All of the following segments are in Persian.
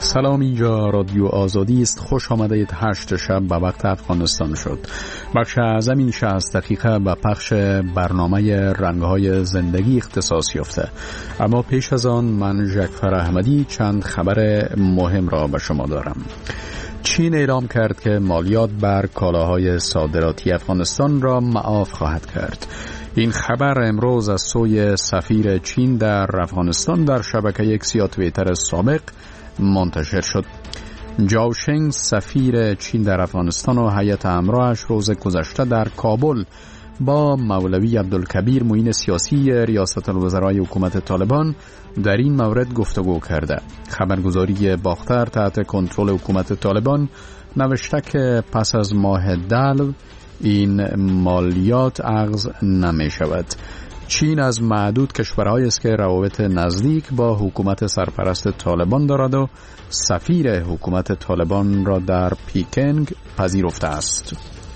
سلام، اینجا رادیو آزادی است. خوش آمدید. 8 شب به وقت افغانستان شد. بخش اعظم این 60 دقیقه به پخش برنامه رنگ‌های زندگی اختصاص یافته. اما پیش از آن من جعفر احمدی چند خبر مهم را به شما دارم. چین اعلام کرد که مالیات بر کالاهای صادراتی افغانستان را معاف خواهد کرد. این خبر امروز از سوی سفیر چین در افغانستان در شبکه ایکس یا توییتر سابق منتشر شد. جاوشنگ سفیر چین در افغانستان و هیئت همراهش روز گذشته در کابل با مولوی عبدالکبیر معین سیاسی ریاست الوزرای حکومت طالبان در این مورد گفتگو کرده. خبرگزاری باختر تحت کنترل حکومت طالبان نوشته که پس از ماه دلو این مالیات اخذ نمی شود. چین از معدود کشورهایی است که روابط نزدیک با حکومت سرپرست طالبان دارد و سفیر حکومت طالبان را در پیکنگ پذیرفته است.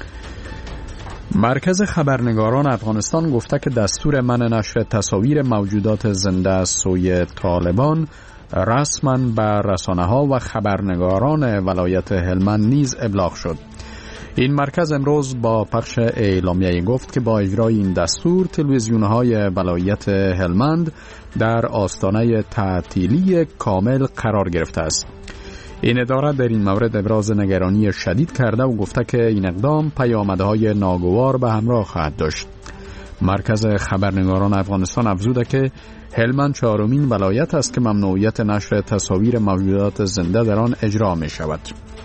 مرکز خبرنگاران افغانستان گفته که دستور منع نشر تصاویر موجودات زنده از سوی طالبان رسما به رسانه‌ها و خبرنگاران ولایت هلمند نیز ابلاغ شد. این مرکز امروز با پخش اعلامیه گفت که با اجرای این دستور تلویزیون‌های ولایت هلمند در آستانه تعطیلی کامل قرار گرفته است. این اداره در این مورد ابراز نگرانی شدید کرده و گفته که این اقدام پیامدهای ناگوار به همراه خواهد داشت. مرکز خبرنگاران افغانستان افزوده که هلمند 4مین ولایت است که ممنوعیت نشر تصاویر موجودات زنده در آن اجرا می شود.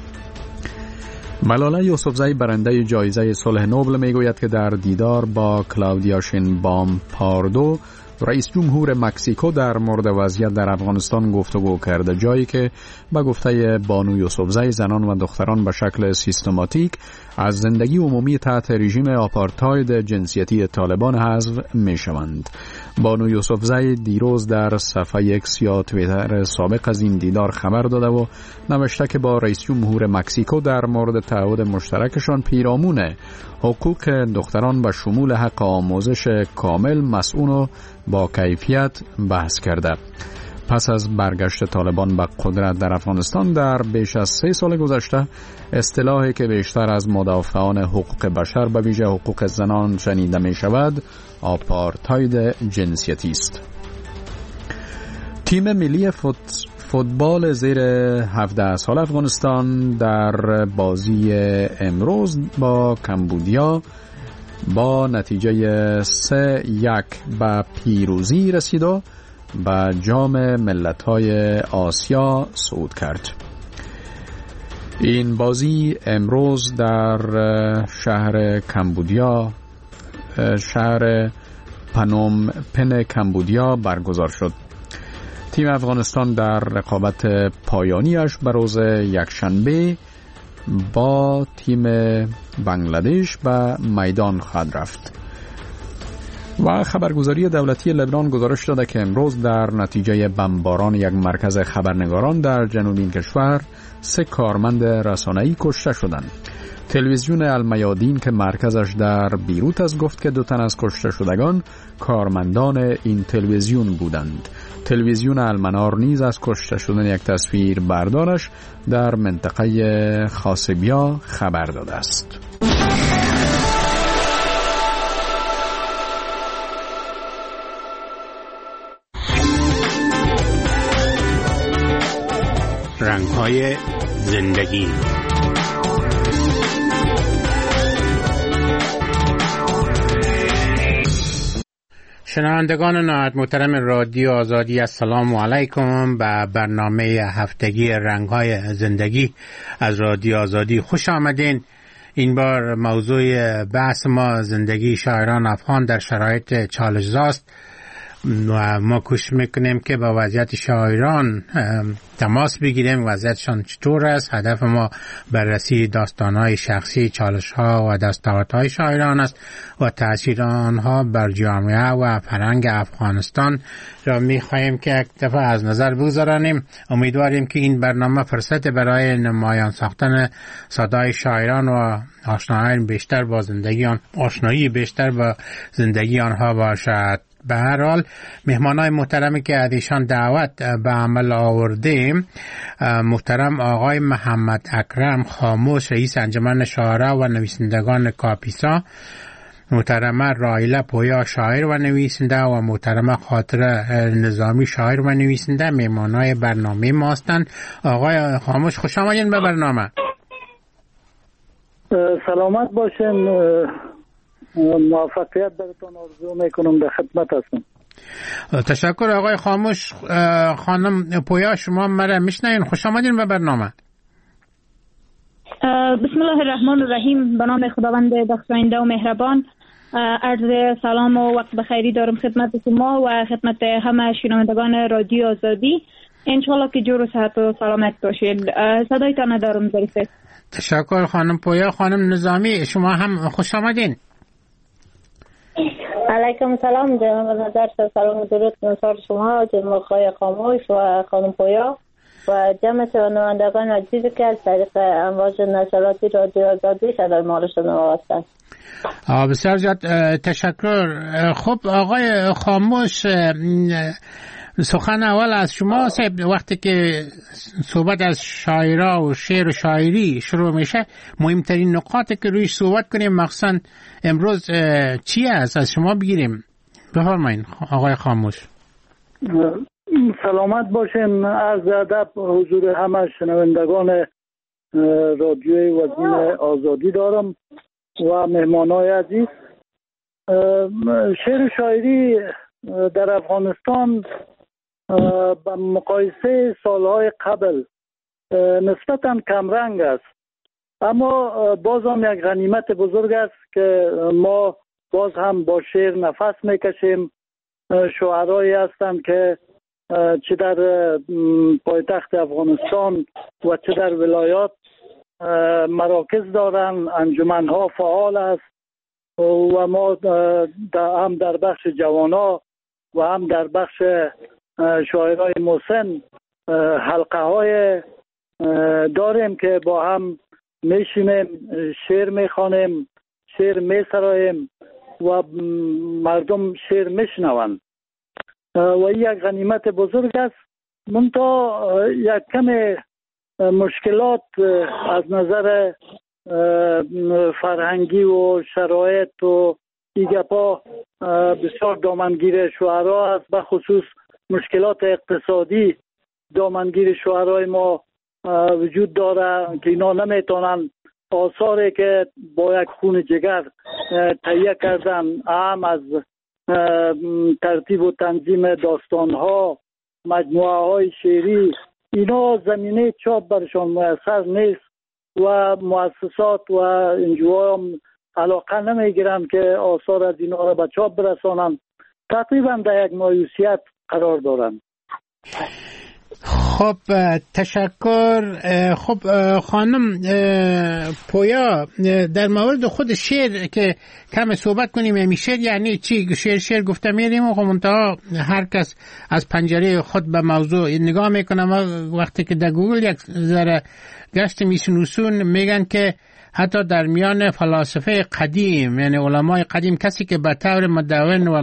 ملاله یوسفزئی برنده جایزه صلح نوبل میگوید که در دیدار با کلاودیا شینبام پاردو رئیس جمهور مکزیکو در مورد وضعیت در افغانستان گفتگو کرده، جایی که به گفته بانو یوسفزئی زنان و دختران به شکل سیستماتیک از زندگی عمومی تحت رژیم آپارتاید جنسیتی طالبان حذف میشوند. بانو یوسفزئی دیروز در صفحه ایکس یا توییتر سابق از این دیدار خبر داده و نوشته که با رئیس جمهور مکزیکو در مورد تعهد مشترکشان پیرامون حقوق دختران و شمول حق آموزش کامل، مسئول و با کیفیت بحث کرده. پس از برگشت طالبان به قدرت در افغانستان در بیش از 3 سال گذشته، اصطلاحی که بیشتر از مدافعان حقوق بشر به ویژه حقوق زنان شنیده می شود آپارتاید جنسیتی است. تیم ملی فوتبال زیر 17 سال افغانستان در بازی امروز با کمبودیا با نتیجه 3-1 به پیروزی رسید و به جام ملت‌های آسیا صعود کرد. این بازی امروز در شهر کمبودیا، شهر پنوم پن کمبودیا برگزار شد. تیم افغانستان در رقابت پایانیش به روز یکشنبه با تیم بنگلادش به میدان خواهد رفت. و خبرگزاری دولتی لبنان گزارش داده که امروز در نتیجه بمباران یک مرکز خبرنگاران در جنوب این کشور 3 کارمند رسانه‌ای کشته شدند. تلویزیون المیادین که مرکزش در بیروت است گفت که 2 تن از کشته شدگان کارمندان این تلویزیون بودند. تلویزیون المنار نیز از کشته شدن یک تصویر بردارش در منطقه خاصبیا خبر داده است. رنگ‌های زندگی. شنوندگان نهایت محترم رادیو آزادی، السلام علیکم. به برنامه هفتگی رنگ‌های زندگی از رادیو آزادی خوش آمدین. این بار موضوع بحث ما زندگی شاعران افغان در شرایط چالش‌زاست و ما کوشش میکنیم که با وضعیت شاعران تماس بگیریم، وضعیتشان چطور است. هدف ما بررسی داستانهای شخصی، چالش‌ها و دستاوردهای شاعران است و تأثیر آنها بر جامعه و فرهنگ افغانستان را میخواهیم که یک دفعه از نظر بگذارانیم. امیدواریم که این برنامه فرصت برای نمایان ساختن صدای شاعران و آشنایی بیشتر با زندگی آنها باشد. به هر حال مهمانای محترمی که از ایشان دعوت به عمل آوردیم، محترم آقای محمد اکرم خاموش، رئیس انجمن شاعران و نویسندگان کاپیسا، محترمه رایله پویا، شاعر و نویسنده، و محترمه خاطره نظامی، شاعر و نویسنده، مهمانای برنامه ما هستند. آقای خاموش خوش آمدین به برنامه. سلامت باشین، موفقیت براتون آرزو میکنم، در خدمت هستم. تشکر آقای خاموش. خانم پویا شما مرا میشنین؟ خوش آمدین به برنامه. بسم الله الرحمن الرحیم. به نام خداوند بخشاینده و مهربان، عرض سلام و وقت بخیری دارم خدمت شما و خدمت همه شنوندگان رادیو آزادی. انشالله که جور و صحت و سلامت باشید. صدایتان دارم ظریفه. تشکر خانم پویا. خانم نظامی شما هم خوش آمدین. علیکم سلام جناب نظر، سلام و درود نثار شما جناب آقای خاموش و خانم پویا و جمع شنوندگان عزیز که از طریق امواج نشراتی رادیو آزادی صدای ما را شنوا هستند. بسیار زیاد تشکر. خب آقای خاموش، سخن اول از شما. وقتی که صحبت از شاعرها و شعر و شاعری شروع میشه، مهمترین نقاطی که رویش صحبت کنیم مخصوصا امروز چی است؟ از شما بگیریم. بفرمایید آقای خاموش. سلامت باشین. عرض ادب حضور همه شنوندگان رادیوی وزین آزادی دارم و مهمانای عزیز. شعر و شاعری در افغانستان به مقایسه سالهای قبل نسبتاً کمرنگ است، اما باز هم یک غنیمت بزرگ است که ما باز هم با شعر نفس میکشیم. شاعرایی هستند که چه در پایتخت افغانستان و چه در ولایات مراکز دارن، انجمنها فعال است و ما هم در بخش جوانا و هم در بخش شاعرای مسن حلقه های داریم که با هم میشینیم، شعر میخوانیم، شعر میسراییم و مردم شعر میشنوند و این یک غنیمت بزرگ است. منتها یک کم مشکلات از نظر فرهنگی و شرایط و ایگپا بسیار دامنگیر شعرا است، به خصوص مشکلات اقتصادی دامنگیر شعرای ما وجود داره که اینا نمیتونن آثاری که با یک خون جگر تهیه کردن، هم از ترتیب و تنظیم داستانها، مجموعه های شعری، اینا زمینه چاپ برشان میسر نیست و مؤسسات و انجوها هم علاقه نمیگیرن که آثار از اینا را به چاپ برسانن. تقریبا در یک مایوسیت قرار دارن. خب تشکر. خب خانم پویا، در مورد خود شعر که کم صحبت کنیم. یعنی شعر یعنی چی؟ شعر گفته میریم و منتها هر کس از پنجره خود به موضوع نگاه میکنه. وقتی که در گوگل یک ذره گشت میشنوسون میگن که حتی در میان فلاسفه قدیم، یعنی علمای قدیم، کسی که به طور مدون و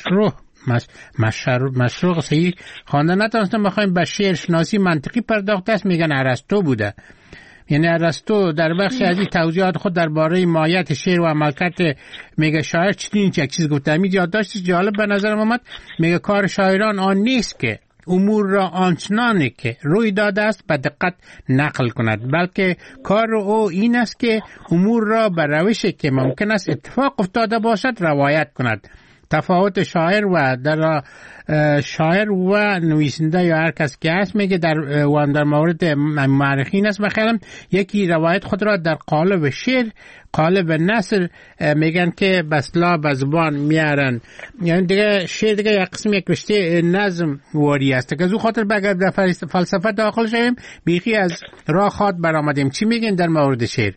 مشروع صحیح خوانده نتونستم بخوایم به شعر شناسی منطقی پرداخته است، میگن ارسطو بوده. یعنی ارسطو در بخش از این توضیحات خود درباره ماهیت شعر و عملکرد میگه شاعر چنین یک چیز گفته. همین یادداشت جالب به نظرم آمد. میگه کار شاعران آن نیست که امور را آنچنانی که روی داده است به دقت نقل کند، بلکه کار او این است که امور را به روشی که ممکن است اتفاق افتاده باشد روایت کند. تفاوت شاعر و نویسنده یا هر کس که هست میگه در مورد مورخین است بخیرم یکی روایت خود را در قالب شعر، قالب نثر میگن که بسلا به زبان میارن. یعنی دیگه شعر دیگه یک قسم یک رشته نظم واری است که از او خاطر بگر در فلسفه داخل شویم بیخی از راه خواد برآمدیم. چی میگین در مورد شعر؟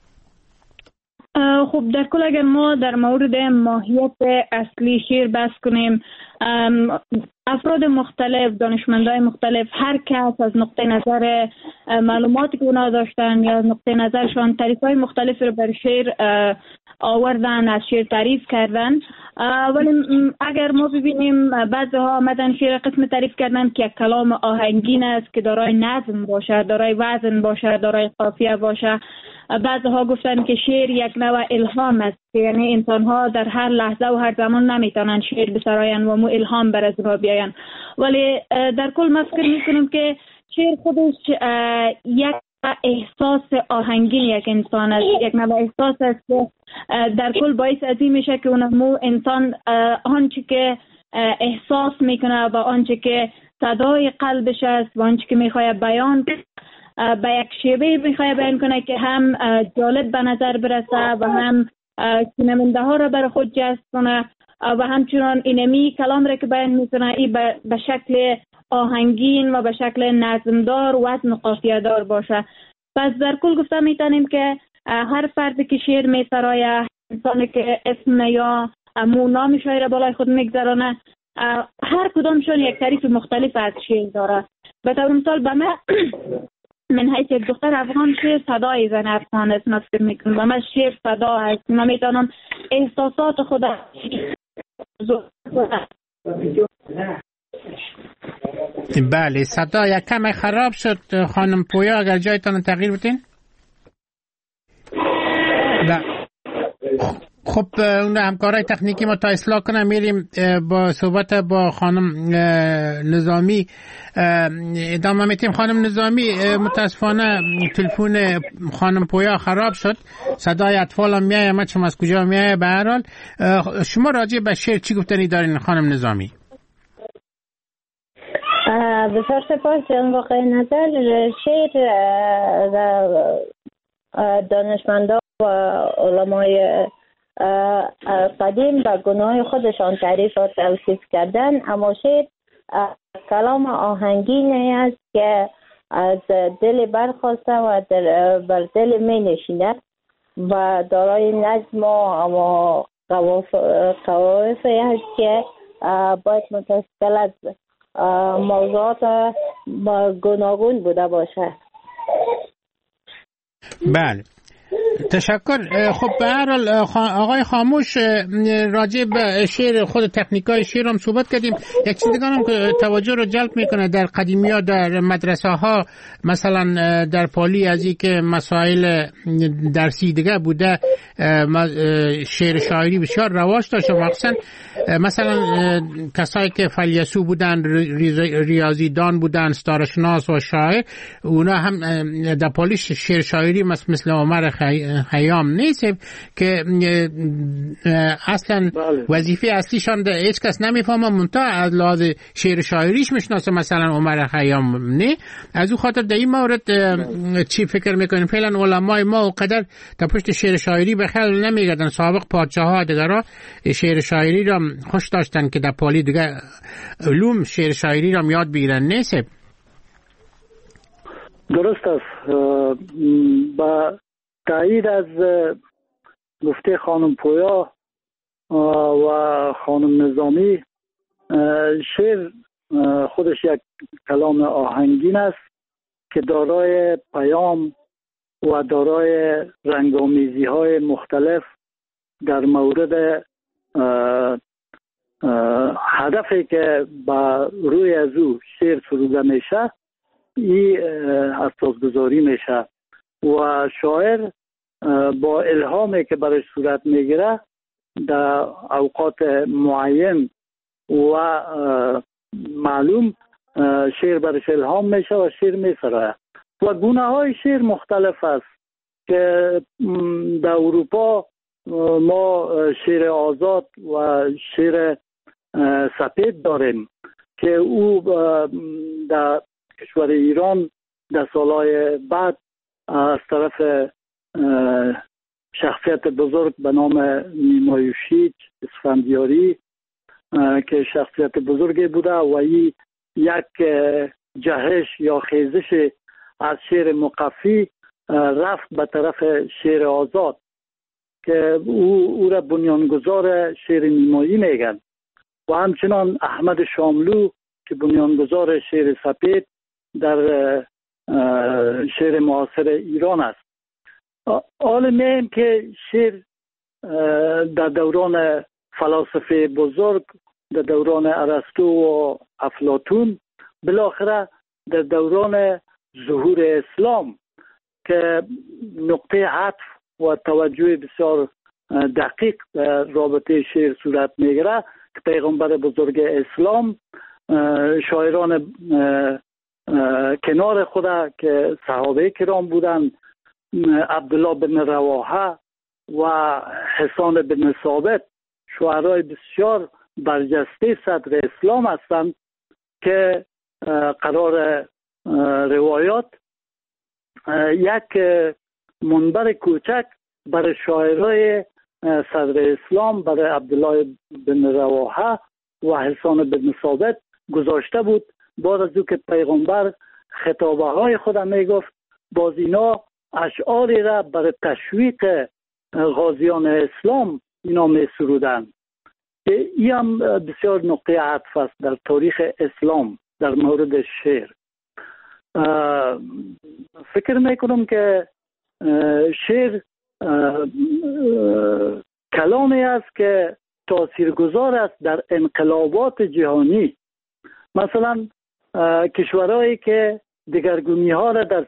خب در کل اگر ما در مورد ماهیت اصلی شعر بحث کنیم، افراد مختلف، دانشمندای مختلف، هر کس از نقطه نظر معلوماتی که اونا داشتن یا از نقطه نظرشان تعریف‌های مختلفی رو بر شعر آوردن، از شعر تعریف کردن. ولی اگر ما ببینیم بعضی ها آمدن شعر قسم تعریف کردن که یک کلام آهنگین است که دارای نظم باشه، دارای وزن باشه، دارای قافیه باشه. بعضی ها گفتن که شعر یک نوع الهام است، یعنی انسان ها در هر لحظه و هر زمان نمیتونن شعر بسراین و مو الهام بر از ما بیاین. ولی در کل ما فکر میکنم که شعر خودش یک احساس آهنگین یک انسان است، یک نوع احساس است که در کل باعث از این میشه که اونمو انسان آنچه که احساس میکنه و آنچه که صدای قلبش است و آنچه که میخواد بیان به یک شیوه میخواد بیان کنه که هم جالب به نظر برسه و هم شنونده ها را بر خود جذب کنه و همچنان اینمی کلام را که بیان میکنه ای به شکل آهنگین و به شکل نظمدار وزن و قافیه دار باشه. پس در کل گفته میتونیم که هر فردی که شعر میسرایه، انسانی که اسم یا نام شاعر بالای خود میگذرانه، هر کدامشون یک تعریف مختلف از شعر داره. به طور مثال به من حیث یک دختر افغان شعر صدای زن افغان است فکر میکنم و من شعر صدا هست، من میتونم احساسات خود بله. صدا یک کم خراب شد خانم پویا، اگر جایتان تغییر بدین. خب اون همکارای تکنیکی ما تا اصلاح کنم میریم با صحبت با خانم نظامی ادامه میتیم. خانم نظامی متاسفانه تلفن خانم پویا خراب شد، صدای اطفال هم میایه، ما چون از کجا میایه. به هر حال شما راجع به شعر چی گفتنی دارین خانم نظامی؟ بسیار سپاس جان. واقع نظر شعر دانشمندان و علمای قدیم به گناه خودشان تعریف و توصیف کردن، اما شعر کلام آهنگینی است که از دل برخواسته و بر دل می نشیند و دارای نظم و قوافی است که باید متصل از موضوعات گوناگون بوده باشه. بله، تشکر. خب به هر حال آقای خاموش راجع به شعر خود تکنیکای شعر هم صحبت کردیم. یک چیز دیگه هم که توجه رو جلب میکنه در قدیمی‌ها در مدرسه ها مثلا در پالی از این که مسائل درسی دیگه بوده شعر شاعری بسیار رواج داشت، مخصوصا مثلا کسایی که فیلسوف بودن، ریاضیدان بودن، ستاره‌شناس و شاعر، اونا هم در پالی شعر شاعری مثل عمر خیام نیست که اصلا وظیفه اصلیشان هیچ کس نمیفهمه، منتها از لحاظ شعر شاعریش میشناسه مثلا عمر خیام نه. از او خاطر در این مورد چی فکر میکنیم؟ فعلا علمای ما قدر در پشت شعر شاعری به خیال نمیگردن. سابق پادشاه ها دیگرها شعر شاعری را خوش داشتن که در پالی دیگه علوم شعر شاعری را یاد بگیرن نیست. درست است. با تایید از گفته خانم پویا و خانم نظامی، شعر خودش یک کلام آهنگین است که دارای پیام و دارای رنگامیزی های مختلف در مورد هدفی که با روی از او شعر سروده میشه این اساسگذاری میشه و شاعر با الهامی که برش صورت میگیره در اوقات معین و معلوم شعر برش الهام میشه و شعر میسرایه و گونه های شعر مختلف است که در اروپا ما شعر آزاد و شعر سپید داریم که او در کشور ایران در سالهای بعد از طرف شخصیت بزرگ به نام نیما یوشیج اسفندیاری که شخصیت بزرگی بوده و این یک جهش یا خیزش از شعر مقفی رفت به طرف شعر آزاد که او را بنیانگذار شعر نیمایی میگن و همچنان احمد شاملو که بنیانگذار شعر سپید در شعر معاصر ایران است. حال میم که شعر در دوران فلاسفه بزرگ در دوران ارسطو و افلاطون، بالاخره در دوران ظهور اسلام که نقطه عطف و توجه بسیار دقیق در رابطه شعر صورت میگیره که پیغمبر بزرگ اسلام شاعران کنار خود که صحابه کرام بودند، عبدالله بن رواحه و حسان بن ثابت، شعرای بسیار برجسته صدر اسلام هستند که قرار روایات یک منبر کوچک برای شاعرای صدر اسلام، برای عبدالله بن رواحه و حسان بن ثابت گذاشته بود. بعد از او که پیغمبر خطابه های خود میگفت، باز اینا اشعاری را برای تشویق غازیان اسلام اینا می سرودن. این هم بسیار نقطه عطف است در تاریخ اسلام در مورد شعر. فکر میکنم که شعر کلامی است که تاثیرگذار است در انقلابات جهانی. مثلا کشورهایی که دگرگونی ها را در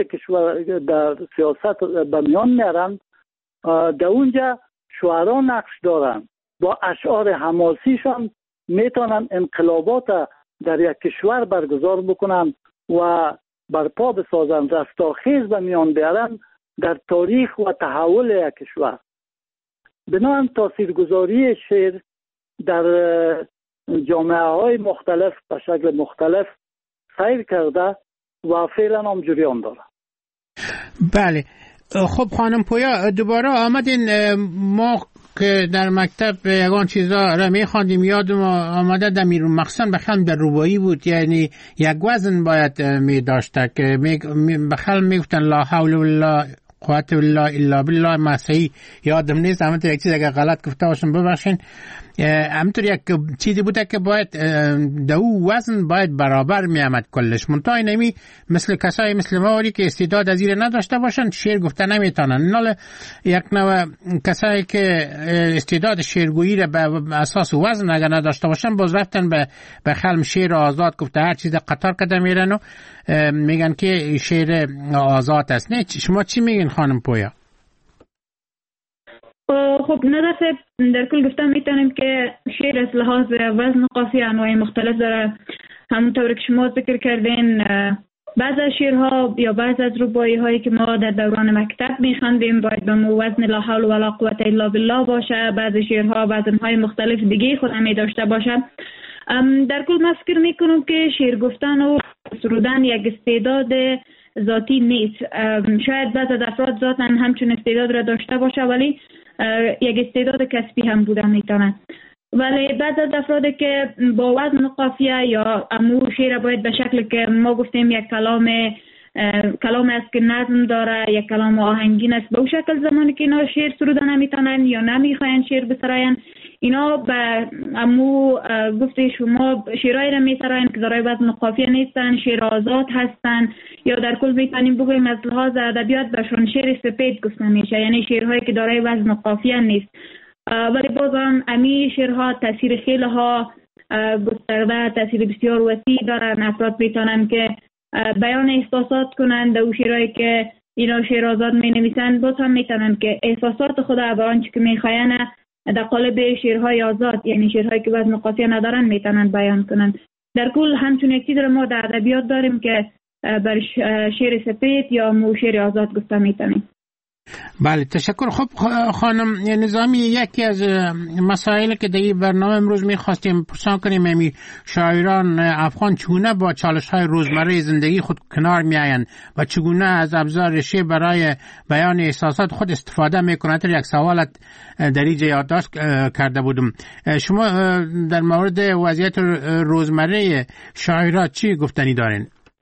سیاست به میان میارند، در اونجا شعرا نقش دارند. با اشعار حماسیشان میتونن انقلابات در یک کشور برگزار بکنن و برپا بسازن، رستاخیز به میان بیارن در تاریخ و تحول یک کشور. بنابراین تاثیرگذاری شعر در جامعه های مختلف به شکل مختلف سیر کرده و فعلا هم جریان داره. بله. خب خانم پویا، دوباره آمدین. ما که در مکتب یگان چیزا را میخواندیم، یادم آمده دمیر مخصن بخلم در روبایی بود، یعنی یک وزن باید میداشته که بخلم میگفتن لا حول ولا قوة الا بالله. مسیحی یادم نیست، همونطور یک چیز اگر غلط گفته باشم ببخشین. همونطور یک چیزی بوده که باید دو وزن باید برابر میامد کلش. منتها نمی مثل کسایی مثل ما که استعداد از این نداشته باشن شعر گفته نمیتونن. نال یک نوع کسایی که استعداد شعرگویی را به اساس وزن اگر نداشته باشن باز رفتن به خلم شعر آزاد گفته هر چیز قطار کده میرن و میگن که شعر آزاد است. نه، شما چی میگین خانم پویا؟ خب ندرسه در کل گفتم میتونیم که شعر از لحاظ وزن قافیه انواع مختلف داره. همونطور که شما ذکر کردین، بعض از شعرها یا بعض از رباعی هایی که ما در دوران مکتب میخواندیم باید به وزن لا حول ولا قوة الا بالله باشه. بعض شعرها وزنهای مختلف دیگه خود هم داشته باشه. در کل من فکر میکنم که شعر گفتن و سرودن یک استعداد ذاتی نیست. شاید بعض از افراد ذاتاً همچون استعداد را داشته باشه ولی یک استعداد کسبی هم بوده میتونه. ولی بعض از افراد که با وزن قافیه یا امو شعر باید به شکل که ما گفتیم یک کلام است که نظم داره، یک کلام آهنگین است، به اون شکل زمانی که اینا شعر سروده نمیتونن یا نمیخواین شعر بسراین، اینا به امو گفته شما شعرهایی را میسراین که دارای وزن قافیه نیستن، شعر آزاد هستن، یا در کل میتونیم بگوییم از لحاظ ادبیات بهشون شعر سپید گفته میشه، یعنی شعرهایی که دارای وزن قافیه نیست. ولی بازم امی شعرها تاثیر خیلی ها گسترده، تاثیر بسیار وسیع دارن. افراد میتونن که بیان احساسات کنند. او شعرهایی که اینا شعر آزاد می نویسن باز هم میتونن که احساسات خود و آنچه که میخواین در قالب شعرهای آزاد، یعنی شعرهایی که وزن قافیه ندارن، میتونن بیان کنن. در کل همچون یک چیز رو ما در ادبیات داریم که بر شعر سپید یا مو شعر آزاد گفته میتونیم. بله، تشکر. خب خانم نظامی، یکی از مسائلی که در این برنامه امروز میخواستیم پرسان کنیم امی شاعران افغان چگونه با چالش‌های روزمره زندگی خود کنار میآیند و چگونه از ابزار شعر برای بیان احساسات خود استفاده میکنند. یک سوالت در اینجا یادداشت کرده بودم. شما در مورد وضعیت روزمره شاعران چی گفتنی دارین؟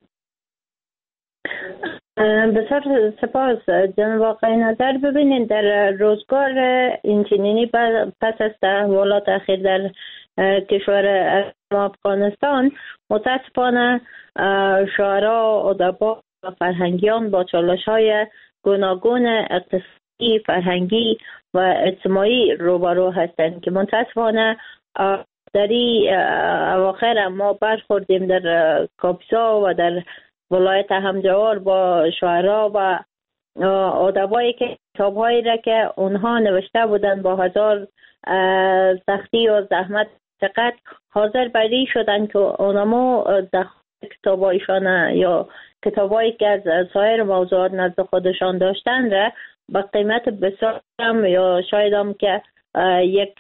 بسیار سپاس جناب آقای نظر. ببینید در روزگار اینچنینی پس از تحولات اخیر در کشور افغانستان متاسفانه شاعران، ادبا و فرهنگیان با چالش‌های گوناگون اقتصادی، فرهنگی و اجتماعی روبرو هستند که متاسفانه در این اواخر ما برخوردیم در کاپیسا و در ولایت همجوار با شاعرها و آدمایی که کتاب‌هایی را که اونها نوشته بودن با هزار سختی و زحمت فقط حاضر بری شدن که اونمو کتابایشان یا کتابایی که از سایر موضوعات نزد خودشان داشتن را با قیمت بسیار کم یا شاید هم که یک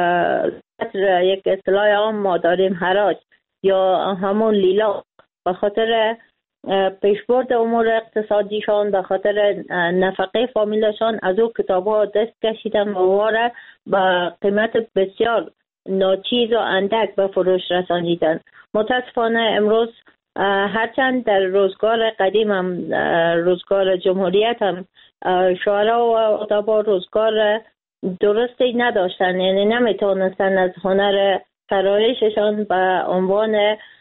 اصطلاح عام ما داریم حراج یا همون لیلا به خاطر پیشبرد امور اقتصادیشان به خاطر نفقه فامیلشان از او کتاب ها دست کشیدن و واره به قیمت بسیار ناچیز و اندک به فروش رسانیدن. متاسفانه امروز هرچند در روزگار قدیم هم روزگار جمهوریت هم شعرا و ادبا روزگار درستی نداشتن، یعنی نمیتونستن از هنر فرایششان به عنوان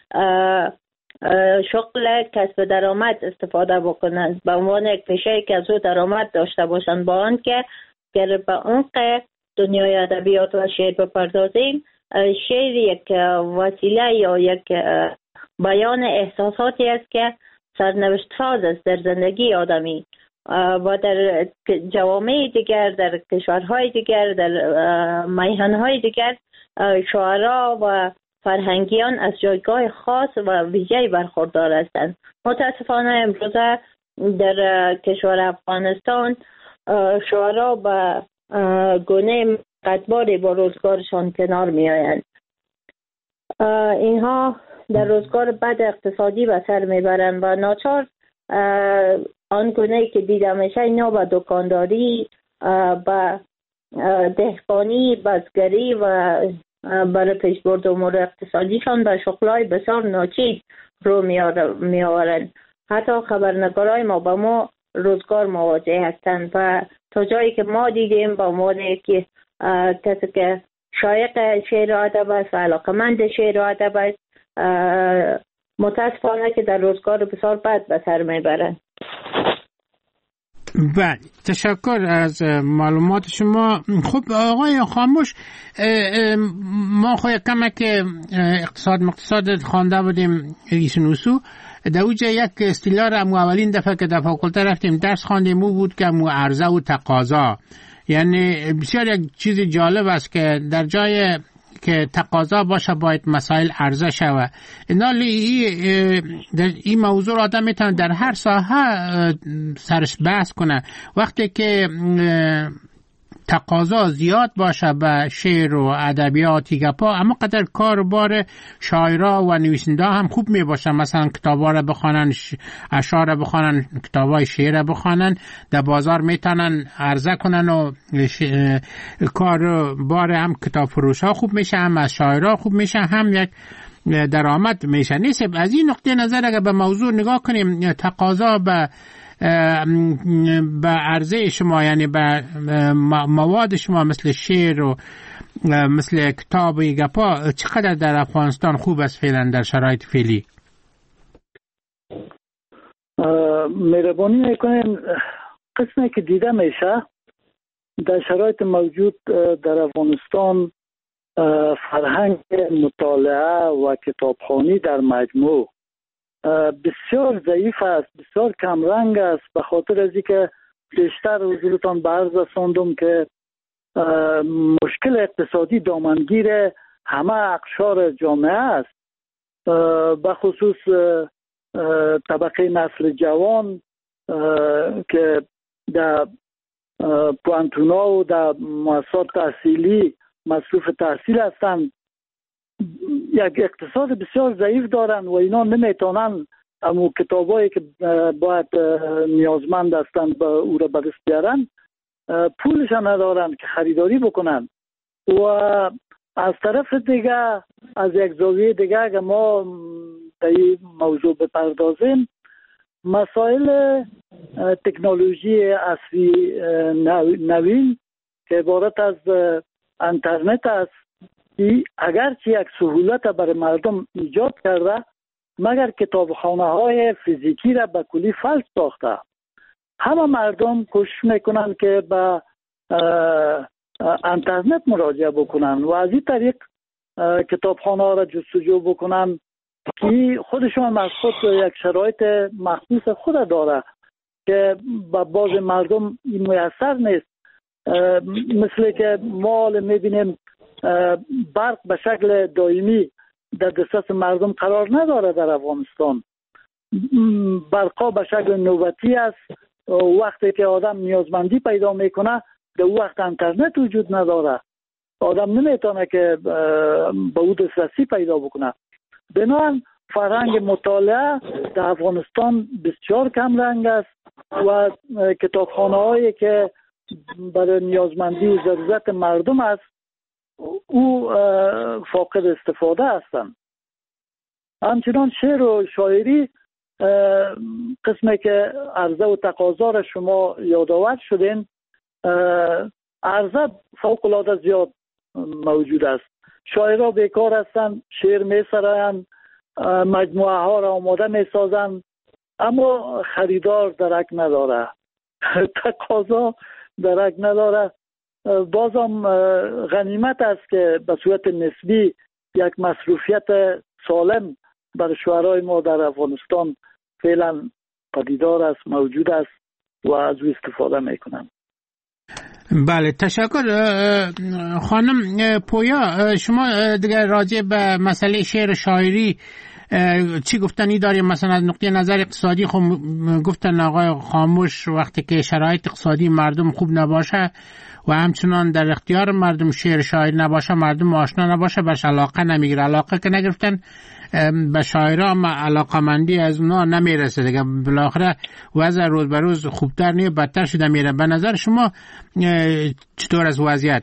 شغل کسب درآمد استفاده بکنند، به عنوان یک پیشه که از او درآمد داشته باشند، با آن که گر به عمق دنیای ادبیات و شعر بپردازیم، شعر یک وسیله یا یک بیان احساساتی است که سرنوشت ساز است در زندگی آدمی و در جوامع دیگر، در کشورهای دیگر، در میهنهای دیگر شاعرها و فرهنگیان از جایگاه خاص و ویژه‌ای برخوردار هستند. متاسفانه امروز در کشور افغانستان شاعرها به گونه قدباری با روزگارشان کنار می آیند. اینها در روزگار بد اقتصادی به سر می برند و ناچار آن گونه که دیده میشه اینا به دکانداری، به دهقانی، بزگری و برای پیشبرد امور اقتصادیشان به شغلای بسیار ناچیز رو می آورند. حتی خبرنگارای ما با ما روزگار مواجه هستند و تا جایی که ما دیدیم با عنوان که کسی که شایق شعر و ادب است و علاقمند شعر و ادب است، متاسفانه که در روزگار بسیار بد به سر میبرند. بله، تشکر از معلومات شما. خب آقای خاموش، ما خواهی کمک اقتصاد خوانده بودیم ایسنوسو در اوجه یک اصطلاح را اولین دفعه که در فاکولته رفتیم درس خواندیم او بود که عرضه و تقاضا، یعنی بسیار یک چیز جالب است که در جای که تقاضا باشه باید مسائل عرضه شود. در این موضوع آدم میتونه در هر ساحه سرش بحث کنه. وقتی که تقاضا زیاد باشه به شعر و ادبیات گپا، اما قدر کار و بار شاعرها و نویسنده هم خوب می باشه. مثلا کتابا را بخوانن، اشعار را بخوانن، کتابای شعر را بخوانن، در بازار میتونن عرضه کنن و کار بار هم کتاب فروش ها خوب میشه، هم از شاعرها خوب میشه، هم یک درآمد میشه. نیست از این نقطه نظر اگر به موضوع نگاه کنیم، تقاضا به عرضه شما، یعنی به مواد شما مثل شعر و مثل کتاب و گپا، چقدر در افغانستان خوب است فعلا در شرایط فعلی؟ مهربانی میکنین، قسمی که دیده میشه در شرایط موجود در افغانستان، فرهنگ مطالعه و کتابخوانی در مجموع بسیار ضعیف است، بسیار کمرنگ است، به خاطر از اینکه بیشتر حضورتان به عرض رساندم که مشکل اقتصادی دامنگیر همه اقشار جامعه است، به خصوص طبقه نسل جوان که در پوانتونا و در مؤسسات تحصیلی مصروف تحصیل هستند، یک اقتصاد بسیار ضعیف دارن و اینا نمیتونن امو کتابایی که باید نیازمند هستند به او را به دست بیارن، پولش ندارن که خریداری بکنن. و از طرف دیگه، از یک زاویه دیگه اگه ما به این موضوع بپردازیم، مسائل تکنولوژی عصری نوین که عبارت از اینترنت است، اگرچه یک سهولت برای مردم ایجاد کرده، مگر کتابخانه های فیزیکی را به کلی فلج ساخته. همه مردم کوشش میکنن که به اینترنت مراجعه بکنن و از این طریق کتابخانه ها را جستجو بکنن که خودشون از خود یک شرایط مخصوص خود داره که با باز مردم این میسر نیست. مثل که ما میبینیم برق به شکل دائمی در دسترس مردم قرار نداره در افغانستان. برقا به شکل نوبتی است. وقتی که آدم نیازمندی پیدا میکنه در وقت اینترنت وجود نداره، آدم نمیتونه که به او دسترسی پیدا بکنه. بنابراین فرهنگ مطالعه در افغانستان بسیار کم رنگ است و کتابخانه هایی که برای نیازمندی و ضرورت مردم است او فاقد استفاده هستند. همچنان شعر و شاعری قسمی که عرضه و تقاضا را شما یادآور شدین، عرضه فوق العاده زیاد موجود است. شاعرها بیکار هستند، شعر می سرایند، مجموعه ها را آماده می سازند، اما خریدار درک نداره، تقاضا درک نداره. بازم غنیمت است که به صورت نسبی یک مصروفیت سالم برای شعرهای ما در افغانستان فعلا پدیدار است، موجود است و از او استفاده میکنن. بله، تشکر. خانم پویا، شما دیگر راجع به مسئله شعر و شاعری چی گفتنی داریم؟ مثلا از نقطه نظر اقتصادی گفتن آقای خاموش وقتی که شرایط اقتصادی مردم خوب نباشه و همچنان در اختیار مردم شعر شاعر نباشه، مردم آشنا نباشه، بهش علاقه نمیگیره. علاقه که نگرفتن به شاعرها علاقمندی از اونا نمیرسه دیگه، بالاخره وضع روز به روز خوبتر نیه بدتر شده میره. به نظر شما چطور از وضعیت؟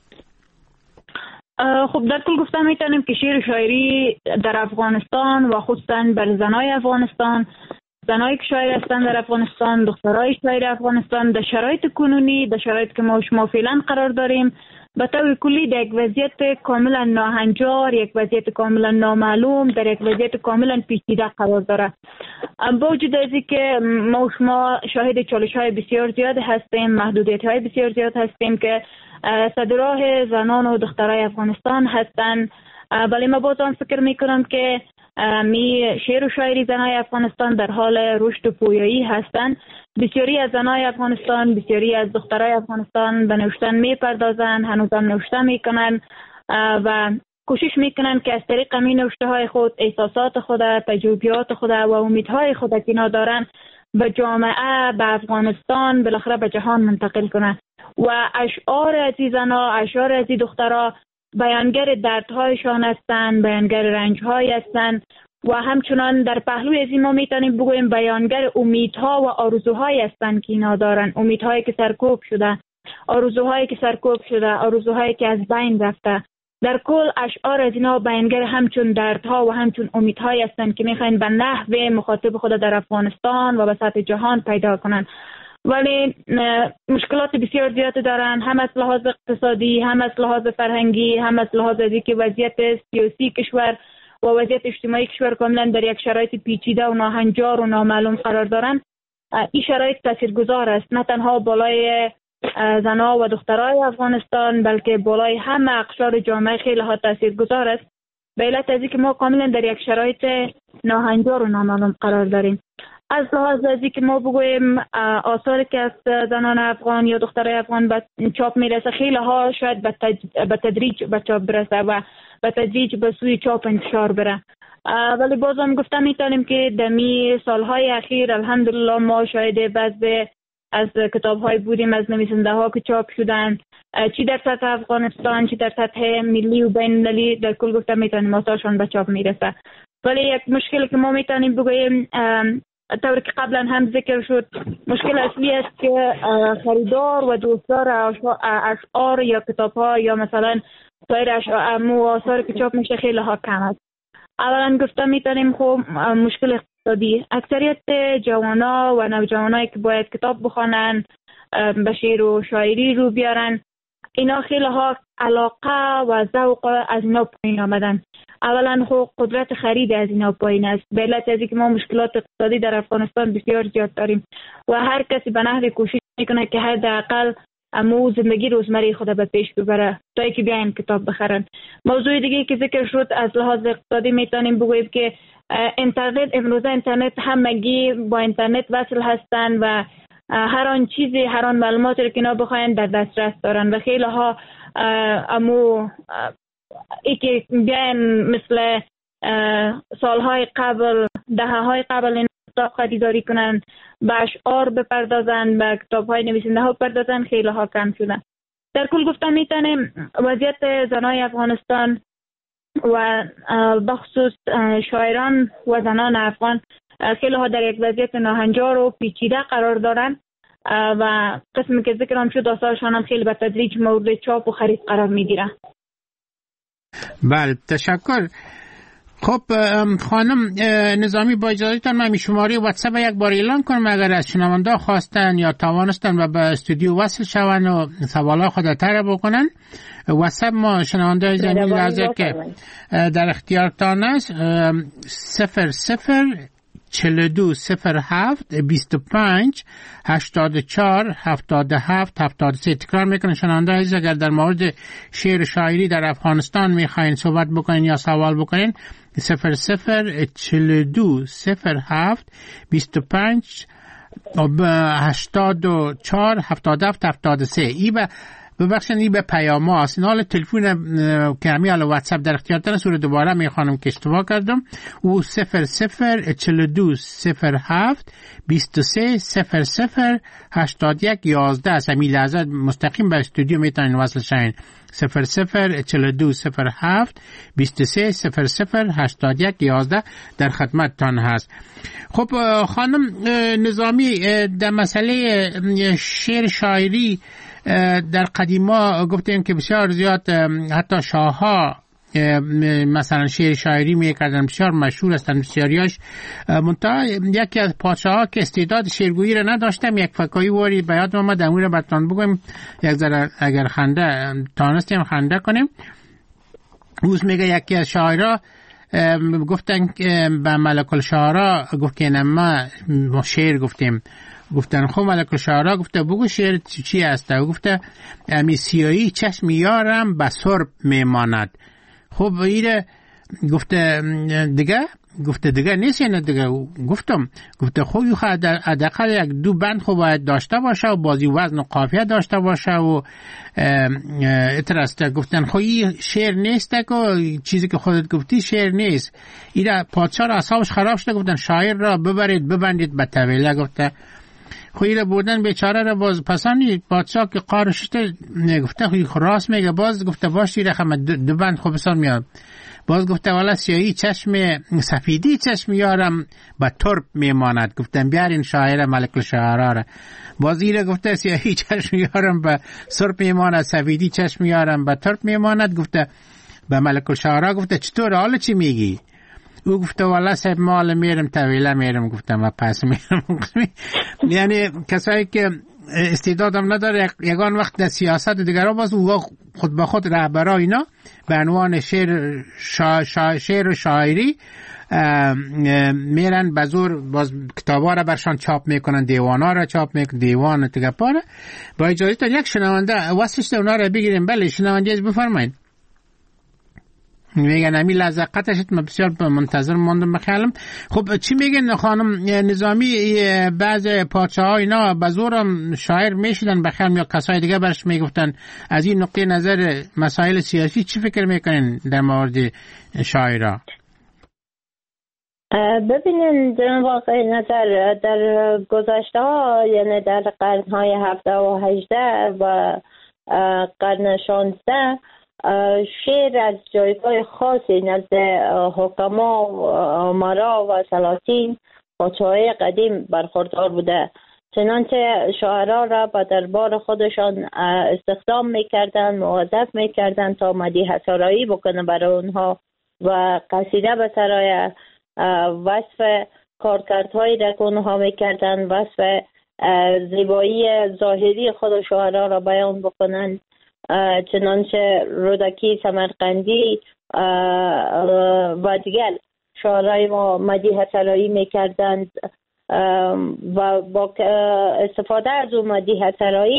خب در کل گفتم میتونیم که شعر و شاعری در افغانستان و خصوصا بر زنای افغانستان، زنایی که شاعر هستند در افغانستان، دخترای شاعر افغانستان، در شرایط کنونی، در شرایط که ما فعلا قرار داریم، به طور کلی در یک وضعیت کاملا ناهنجار، یک وضعیت کاملا نامعلوم، در یک وضعیت کاملا پیچیده قرار داره. با وجود از اینکه ما و شما شاهد چالش‌های بسیار زیاد هستیم، محدودیت‌های بسیار زیاد هستیم که سد راه زنان و دخترای افغانستان هستند، ولی ما باز هم فکر میکنم که شعر و شاعری زنای افغانستان در حال رشد و پویایی هستند. بسیاری از زنای افغانستان، بسیاری از دخترای افغانستان به نوشتن میپردازند، هنوز هم نوشته میکنن و کوشش میکنن که از طریق همین نوشته های خود احساسات خود، تجربیات خود و امیدهای خود که اینا دارن به جامعه، به افغانستان، بالاخره به جهان منتقل کنن. و اشعار از این زنا، اشعار از این دخترها بیانگر دردهایشان هستند، بیانگر رنجهای هستند و همچنان در پهلوی از این ما میتونیم بگوییم بیانگر امیدها و آرزوهایی هستند که اینا دارن، امیدهایی که سرکوب شده، آرزوهایی که سرکوب شده، آرزوهایی که از بین رفته. در کل اشعار از اینا بیانگر همچون دردها و همچون امیدهایی هستند که میخواین به نحو مخاطب خود در افغانستان و به سطح جهان پیدا کنن. ولی مشکلات بسیار زیاد دارن، هم از لحاظ اقتصادی، هم از لحاظ فرهنگی، هم از لحاظ از اینکه وضعیت سیاسی کشور و وضعیت اجتماعی کشور کاملا در یک شرایط پیچیده و ناهنجار و نامعلوم قرار دارن. این شرایط تاثیرگذار است، نه تنها بالای زنها و دخترای افغانستان بلکه بالای همه اقشار جامعه خیلی ها تاثیرگذار است، به علت از اینکه ما کاملا در یک شرایط ناهنجار و نامعلوم قرار داریم. از لحاظ از اینکه ما بگوییم آثاری که از زنان افغان یا دخترای افغان به چاپ میرسه، خیلی ها شاید به تدریج به چاپ برسه و به تدریج به سوی چاپ انتشار بره، ولی بازم گفتم میتونیم که دمی سالهای اخیر الحمدلله ما شاهد بعضی از کتاب‌های بودیم از نویسنده ها که چاپ شدن، چی در سطح افغانستان چی در سطح ملی و بین المللی، در کل گفتم میتونیم آثارشان به چاپ میرسه. ولی یک مشکل که ما میتونیم بگوییم طوری که قبلا هم ذکر شد، مشکل اصلی است که خریدار و دوستدار اشعار یا کتاب‌ها یا مثلا سایر آثار که چاپ میشه خیلی ها کم است. اولا گفتم میتونیم خب مشکل اقتصادی، اکثریت جوانا و نوجوانایی که باید کتاب بخوانن، به شعر و شاعری رو بیارن، اینا خیلی ها علاقه و ذوق از اینا پایین آمدن. اولا خب قدرت خرید از اینا پایین است، به علت از اینکه ما مشکلات اقتصادی در افغانستان بسیار زیاد داریم و هر کسی به نحو کوشش میکنه که حداقل امو زندگی روزمره خود به پیش ببره تا که بیاین کتاب بخرن. موضوع دیگه که ذکر شد از لحاظ اقتصادی میتونیم بگوییم که اینترنت، امروزه اینترنت همگی با اینترنت وصل هستن و هر آن چیزی، هر آن معلوماتی رو که اینا بخواین در دسترس دارن و خیلی ها امو ای که بیاین مثل سالهای قبل، دههای قبل این کتاب خریداری کنن، به اشعار بپردازن، به کتاب‌های نویسنده ها بپردازن، خیلی ها کم شدن. در کل گفتم میتونیم وضعیت زنای افغانستان و بخصوص شاعران و زنان افغان خیلی ها در یک وضعیت ناهنجار و پیچیده قرار دارن و قسمی که ذکرم شد آثارشان هم خیلی به تدریج مورد چاپ و خرید قرار میگیرن. بله، تشکر. خب خانم نظامی، با اجازهتان من شماره واتساپ یک بار اعلان کنم، اگر از شنونده خواستن یا توانستن و به استودیو وصل شون و سوالات خود طرح بکنن، واتساپ ما شنونده زمین لحظه که در اختیارتان است 00425725847773. تکرار میکنم شنونده عزیز، اگر در مورد شعر شاعری در افغانستان میخواین صحبت بکنین یا سوال بکنین 00422725847773. ای ببخشید این به پیام هاست. این حال تلفن که همی حالا واتساپ در اختیار دارن، سوره دوباره میخوانم که اشتباه کردم، او 004207230083 است. همین لحظه مستقیم به استودیو میتونین وصل شین 004207230083 در خدمتتان هست. خب خانم نظامی، در مسئله شعر شاعری در قدیما گفتیم که بسیار زیاد حتی شاه‌ها مثلا شعر شاعری میکردن، بسیار مشهور هستند بسیاریاش. منتها یکی از پادشاه‌ها که استعداد شعرگویی را نداشتم، یک فکایی واری به یاد اومد، امور رو براتون بگم یک ذره اگر خنده تانستیم خنده کنیم. روز میگه یکی از شاعرها گفتن به ملک الشعرا گفت که ما شعر گفتن خب ملک الشعرا گفته بگو شعر چی هست؟ گفته امی سیایی چشم یارم به سرب میماند. خب ایره گفته دیگه نیست نه دیگه. گفته خب حداقل یک دو بند خب باید داشته باشه و بازی وزن و قافیه داشته باشه و اترسته. گفتن خب این شعر نیست که چیزی که خودت گفتی شعر نیست. ایره پادشاه را اعصابش خراب شده، گفتن شاعر را ببندید به طویله. گفته خویره بودن بیچاره را باز پسانی پادشاه که قارش شده. گفته خوی راست میگه. باز گفته باش دیره خمه دو بند خوب بسان میاد. باز گفته والا سیاهی چشم سفیدی چشم یارم به ترب میماند. گفتم بیارین شاعر ملک الشعرا را. باز ایره گفته سیاهی چشم یارم به سرب میماند، سفیدی چشم یارم به ترب میماند. گفته به ملک الشعرا گفته چطور حالا چی میگی؟ او گفته والا صاحب مال میرم طویله میرم. گفتم و پس میرم. یعنی کسایی که استعدادم نداره یگان وقت در سیاست دیگرها باز خود به خود رهبرا اینا به عنوان شعر و شاعری میرن به زور باز کتابا را برشان چاپ میکنن، دیوانا را چاپ میکنن، دیوان تگپا را. با اجازهتون یک شنونده واسه اونا را بگیریم. بله شنونده از بفرمایید. میگن امی لذقتش من بسیار منتظر موندم بخیالم. خب چی میگن خانم نظامی؟ بعض پادشاها اینا به زورم شاعر میشدن بخیالم یا کسای دیگه برش میگفتن. از این نقطه نظر مسائل سیاسی چی فکر میکنین در مورد شاعرها؟ ببینین در واقع نظر در گذشته ها، یعنی در قرنهای 17 و 18 و قرن 16 شعر از جایگاه خاصی نزد حکما و امرا و سلاطین پادشاهان قدیم برخوردار بوده. چنانچه شاعرها را به دربار خودشان استخدام میکردن، موظف میکردن تا مدیح سرایی بکنه برای اونها و قصیده به سرای وصف کارکردهایی را که اونها میکردن، وصف زیبایی ظاهری خود شاعرها را بیان بکنن. چنانچه رودکی سمرقندی و دیگر شاعرای ما مدیح سرایی میکردند و با استفاده از اون مدیح سرایی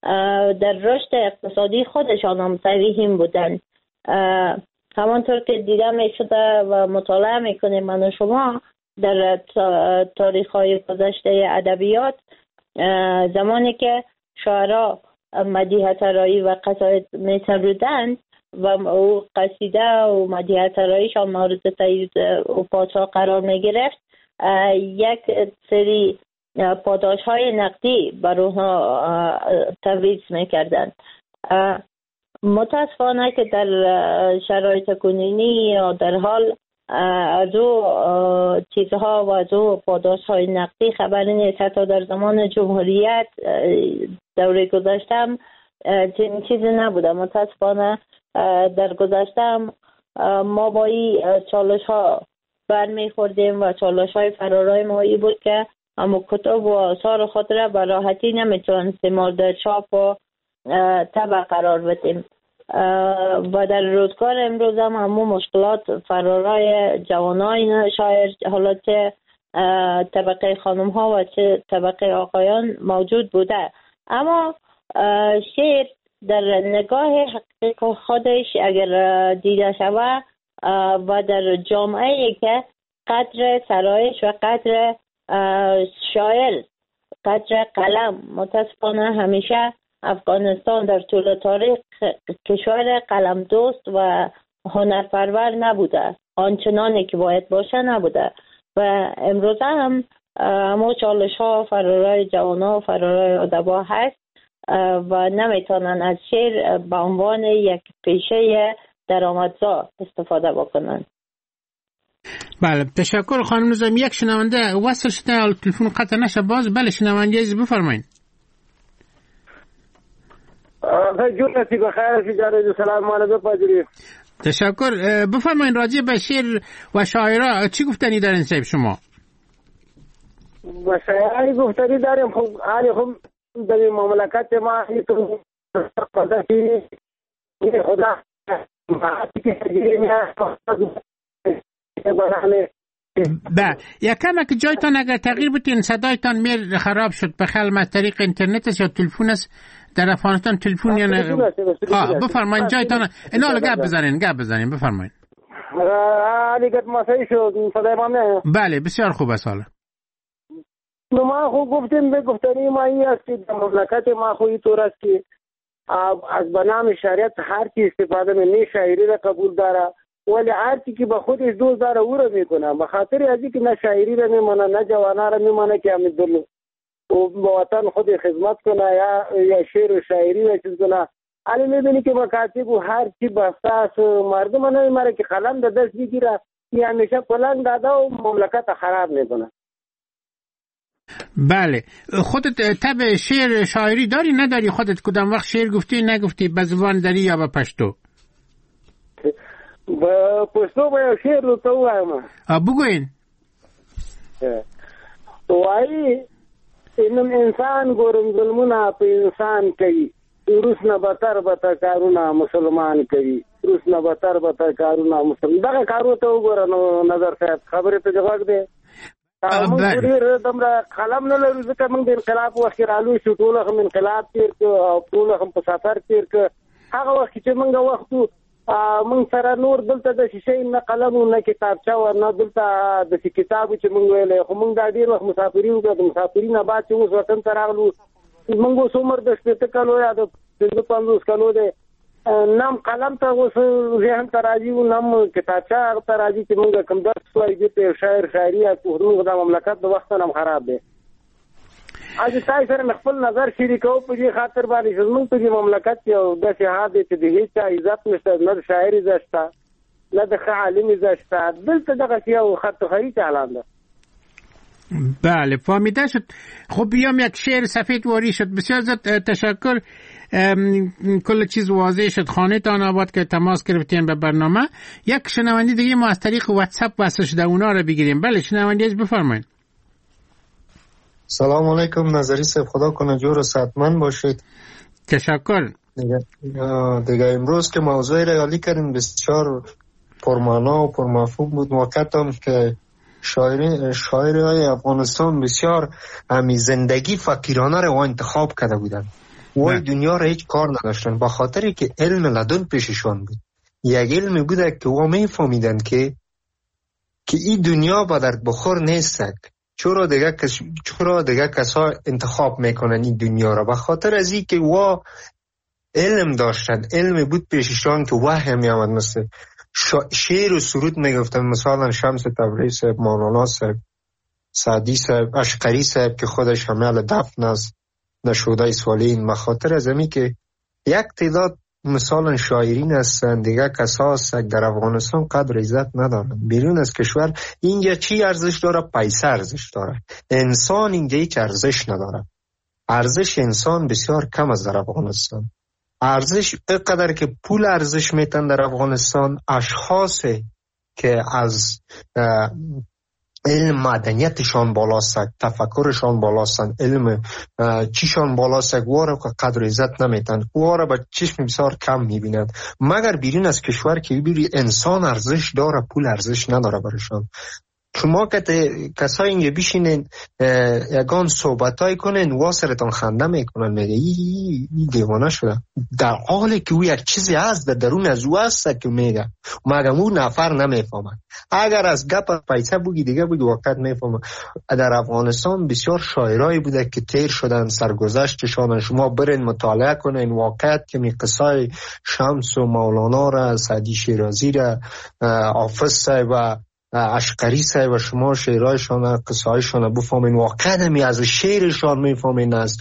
در رشد اقتصادی خودشان هم سریحیم بودن. همانطور که دیده می شده و مطالعه می کنیم من و شما در تاریخ های گذشته ادبیات، زمانی که شاعرها مدیحه سرایی و قصاید می سرودند و او قصیده و مدیحه سراییشان مورد تایید و پادشاه قرار می گرفت، یک سری پاداش های نقدی بر اونها تفویض می کردند. متاسفانه که در شرایط کنونی یا در حال از او چیزها و از او پاداش های نقدی خبری نیست. حتی در زمان جمهوریت دوره گذشتم چنین چیزی نبوده. متاسفانه در گذشتم ما با این چالش ها برمیخوردیم و چالش های فرارای ما ای بود که اما کتاب و آثار خود را به راحتی نمیتونستیم مورد چاپ و طبع قرار بدیم و در روزگار امروز هم همون مشکلات فرارای جوانای شاعر، حالا چه طبقه خانم ها و چه طبقه آقایان موجود بوده. اما شعر در نگاه حقیقی خودش اگر دیده شوه و در جامعه که قدر سرایش و قدر شاعر، قدر قلم، متاسفانه همیشه افغانستان در طول تاریخ کشور قلم دوست و هنرپرور نبوده، آنچنانی که باید باشه نبوده و امروز هم همو چالش ها فرارای جوان ها و فرارای ادبا هست و نمیتونن از شعر به عنوان یک پیشه درآمدزا استفاده بکنن. بله، تشکر خانم نظامی. یک شنونده وصل شده، تلفن قطع نشه باز. بله شنونده عزیز بفرمایید. جونتی بخیر فیجاره سلام علیکم پادری. تشکر. بفرمایید راجع به شعر و شاعرها چی گفتنی دارین صاحب شما؟ و شاعری گفتنی داریم. خب حالی خب در مملکت ما تو خدا با یکم که جایتان اگر تغییر بتین صدایتان میر خراب شد بخل از طریق اینترنت است یا تلفن است در افغانستان تلفن یا نه؟ بفرمایید جایتان اینا رو گپ بزنین بفرمایید. علیکت ما صحیح شد صدای ما نه؟ بله بسیار خوب است. حالا ما خو گفتیم به گفتنی ما این است که در مملکت ما خو اینطور است که از بنام شریعت هر کی استفاده نه شاعری را قبول داره ولی هر کی که به خودش دوست داره او را میکنه. به خاطر از اینکه نه شاعری را میمانه نه جوانا را میمانه که همین دل و با وطن خود خدمت کنه یا شعر و شاعری را چیز کنه. علی میبینی که مکاتب و هر کی بحثاس مردم نمیماره که قلم در دست بگیره یا همیشه پلنگ داده و مملکت خراب میکنه. بله، خودت طبع شعر شاعری داری نداری؟ خودت کدام وقت شعر گفتی نگفتی به زبان دری یا به پشتو؟ به پشتو به شعر رو تو وایم. بگوین. وای اینم انسان ګورم ظلمونه په انسان کوي، روس نه بتر کارونه مسلمان کوي، روس نه بتر کارونه مسلمان. دغه کارو ته وګوره نو نظر صاحب خبره ته جواب دی. موږ ډېر دمره قلم نه لرو ځکه موږ د انقلاب وخت رالو شو، ټول هم انقلاب تیر کړ او ټول هم په سفر تیر کړ. هغه وخت چې موږ وختو موږ سره نور دلته د شیشې نه قلم نه کتابچه او نه دلته د کتابو چې موږ ویلې خو موږ دا ډېر وخت مسافري وکړو. د مسافري نه بعد چې اوس وطن ته راغلو موږ اوس عمر د 50 کالو یا د 55 کالو دی، نام قلم ته اوس ذهن ته راځي او نام کتابچه ته راځي چې موږ کوم درس وایو د شاعري یا موږ د مملکت د وخت نه خراب دی. आज تاسو سره خپل نظر شریکو په دې خاطر باندې چې موږ په دې مملکت یو داسې حال دی چې د هیڅ عزت نشته، نه د شاعر عزت شته نه د عالم عزت شته، دلته دغه یو خط خری چالان ده. بله فهمیده شد. خب بیام یک شعر سفید واری شد. بسیار زیاد تشکر، کل چیز واضح شد. خانه تان آباد که تماس گرفتیم به برنامه. یک شنونده دیگه ما از طریق واتساپ وصل شده اونا رو بگیریم. بله شنونده از بفرمایید. سلام علیکم نظری صاحب، خدا کنه جور و صحتمند باشید. تشکر. دیگه امروز که موضوع ریالی کردیم بسیار پرمعنا و پرمفهوم بود. وقت هم که شاعری های افغانستان بسیار همی زندگی فقیرانه رو انتخاب کرده بودن. وای دنیا را هیچ کار نداشتن، با خاطری که علم لدن پیششان بود. یک علم بوده که او میفهمیدن که این دنیا با درد بخور نیست. چرا دیگه کسا انتخاب میکنن این دنیا را؟ به خاطر از این که وا علم داشتن، علم بود پیششان که وحی می آمد، مثل شعر و سرود میگفتن. مثلا شمس تبریز صاحب، مولانا صاحب، سعدی صاحب، اشقری صاحب که خودش حامل دفن است، نشوده سوالین. به خاطر از این که یک تعداد مثلا شاعرین هستند، دیگه کسا هست در افغانستان قدر عزت ندارن. بیرون از کشور اینجا چی ارزش داره؟ پیسه ارزش داره. انسان اینجا هیچ ارزش نداره. ارزش انسان بسیار کم است در افغانستان. ارزش اینقدر که پول ارزش میتن در افغانستان، اشخاص که از علم مدنیتشان بالاست، تفکرشان بالاست، علم چیشان بالاست، واره که قدر عزت نمیتن، واره با چشم بسیار کم میبینند. مگر بیرون از کشور که بیری انسان ارزش داره، پول ارزش نداره برشان. شما که کسایی اینجا بیشینین یگان صحبتای کنین، واسرتان خنده میکنن، میگه ای دیوانه شده، در حالی که او یک چیزی هست در درون از او هست که میگه، مگر اون نفر نمیفهمه. اگر از گپ پیسه بگی دیگه بگی وقت میفهمه. در افغانستان بسیار شاعرایی بوده که تیر شدن، سرگذشتشان شما برین مطالعه کنین. واقعیت که می قصای شمس و مولانا را، سعدی شیرازی را، حافظ صاحب و اشقری صاحب و شما شعرهایشان، قصهایشان بفهمین، واقعا می از شعرشان میفهمین، از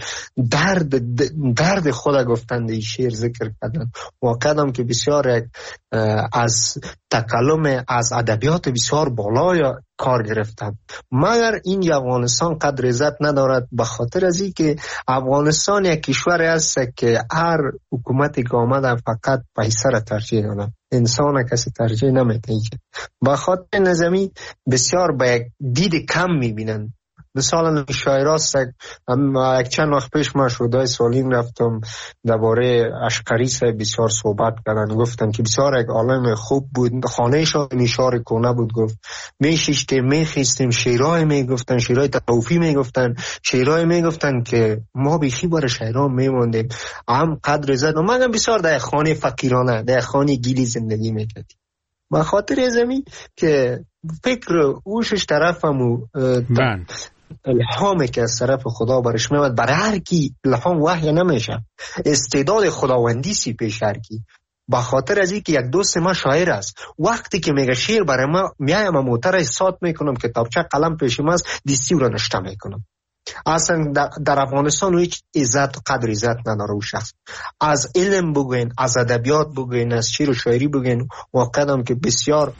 درد خود گفتن این شعر ذکر کردن. واقعا هم که بسیار از تکلم، از ادبیات بسیار بالای کار گرفتن. مگر این افغانستان قدر عزت ندارد، به خاطر از این که افغانستان یک کشور است که هر حکومتی که آمده فقط پیسه را ترجیح داده، انسان کسی ترجیح نمیده. به خاطر نظمی بسیار به یک دید کم میبینن. مثلا شاعراست، یک چند وقت پیش ما شودای سالین رفتم، درباره اشقری صاحب بسیار صحبت کردن، گفتن که بسیار یک عالم خوب بود، خانهشان نشار کنه بود، گفت میشیشتیم میخیستیم، شعرهای میگفتن، شعرهای تصوفی میگفتن، شعرهای میگفتن که ما بیخی بار شعرها میموندیم، هم قدر عزت. و من بسیار در خانه فقیرانه، در خانه گیلی زندگی میکردیم. به خاطر ازمی که فکر اوشش طرفمو الهامی که از طرف خدا برش میاد، برای هر کی الهام وحی نمیشه، استعداد خداوندی سی پیش هر کی. به خاطر از این که یک دوست ما شاعر است، وقتی که میگه شعر برای ما میایم موتر استاد میکنم، کتابچه قلم پیش ما است، دیستی رو نشته میکنم. اصلا در افغانستان هیچ عزت و قدر عزت نداره او شخص. از علم بگوین، از ادبیات بگوین، از شعر و شاعری بگوین، واقعا هم که بسیار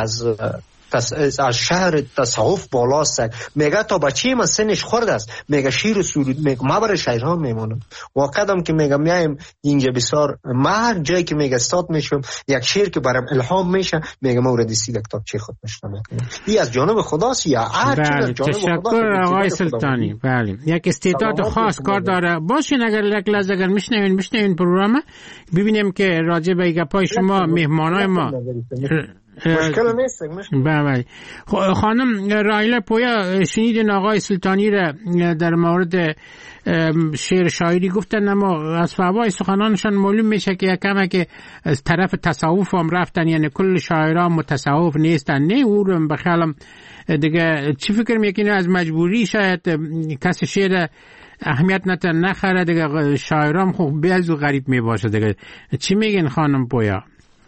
از شهر تصوف بالاست. میگه تا بچه من سنش خورد است، میگه شیر و سرود میگه ما برای شاعرها میمونم. واقعا هم که میگه میایم اینجا بسیار، ما هر جایی که میگه استاد میشم، یک شعر که برام الهام میشه، میگه ما ورد سی کتاب چه خود نشته میکنم. این از جانب خداست یا هر چیز از جانب خداست. تشکر آقای سلطانی. بله، یک استعداد خاص کار داره. باشین اگر یک لحظه اگر میشنوین پروگرام، ببینیم که راجع به گپای شما مهمانای ما مشکل نیست. بله. خانم رایله پویا، شنیدین آقای سلطانی را در مورد شعر شاعری گفتن، اما از فوای سخنانشان معلوم میشه که یکمه که از طرف تصوف هم رفتن، یعنی کل شاعران متصوف نیستن. نه او رو بخیالم دیگه چی فکر میکنه، از مجبوری شاید کسی شعر اهمیت نخره دیگه، شاعران خوب بیازو غریب میباشه دیگه. چی میگین خانم پویا؟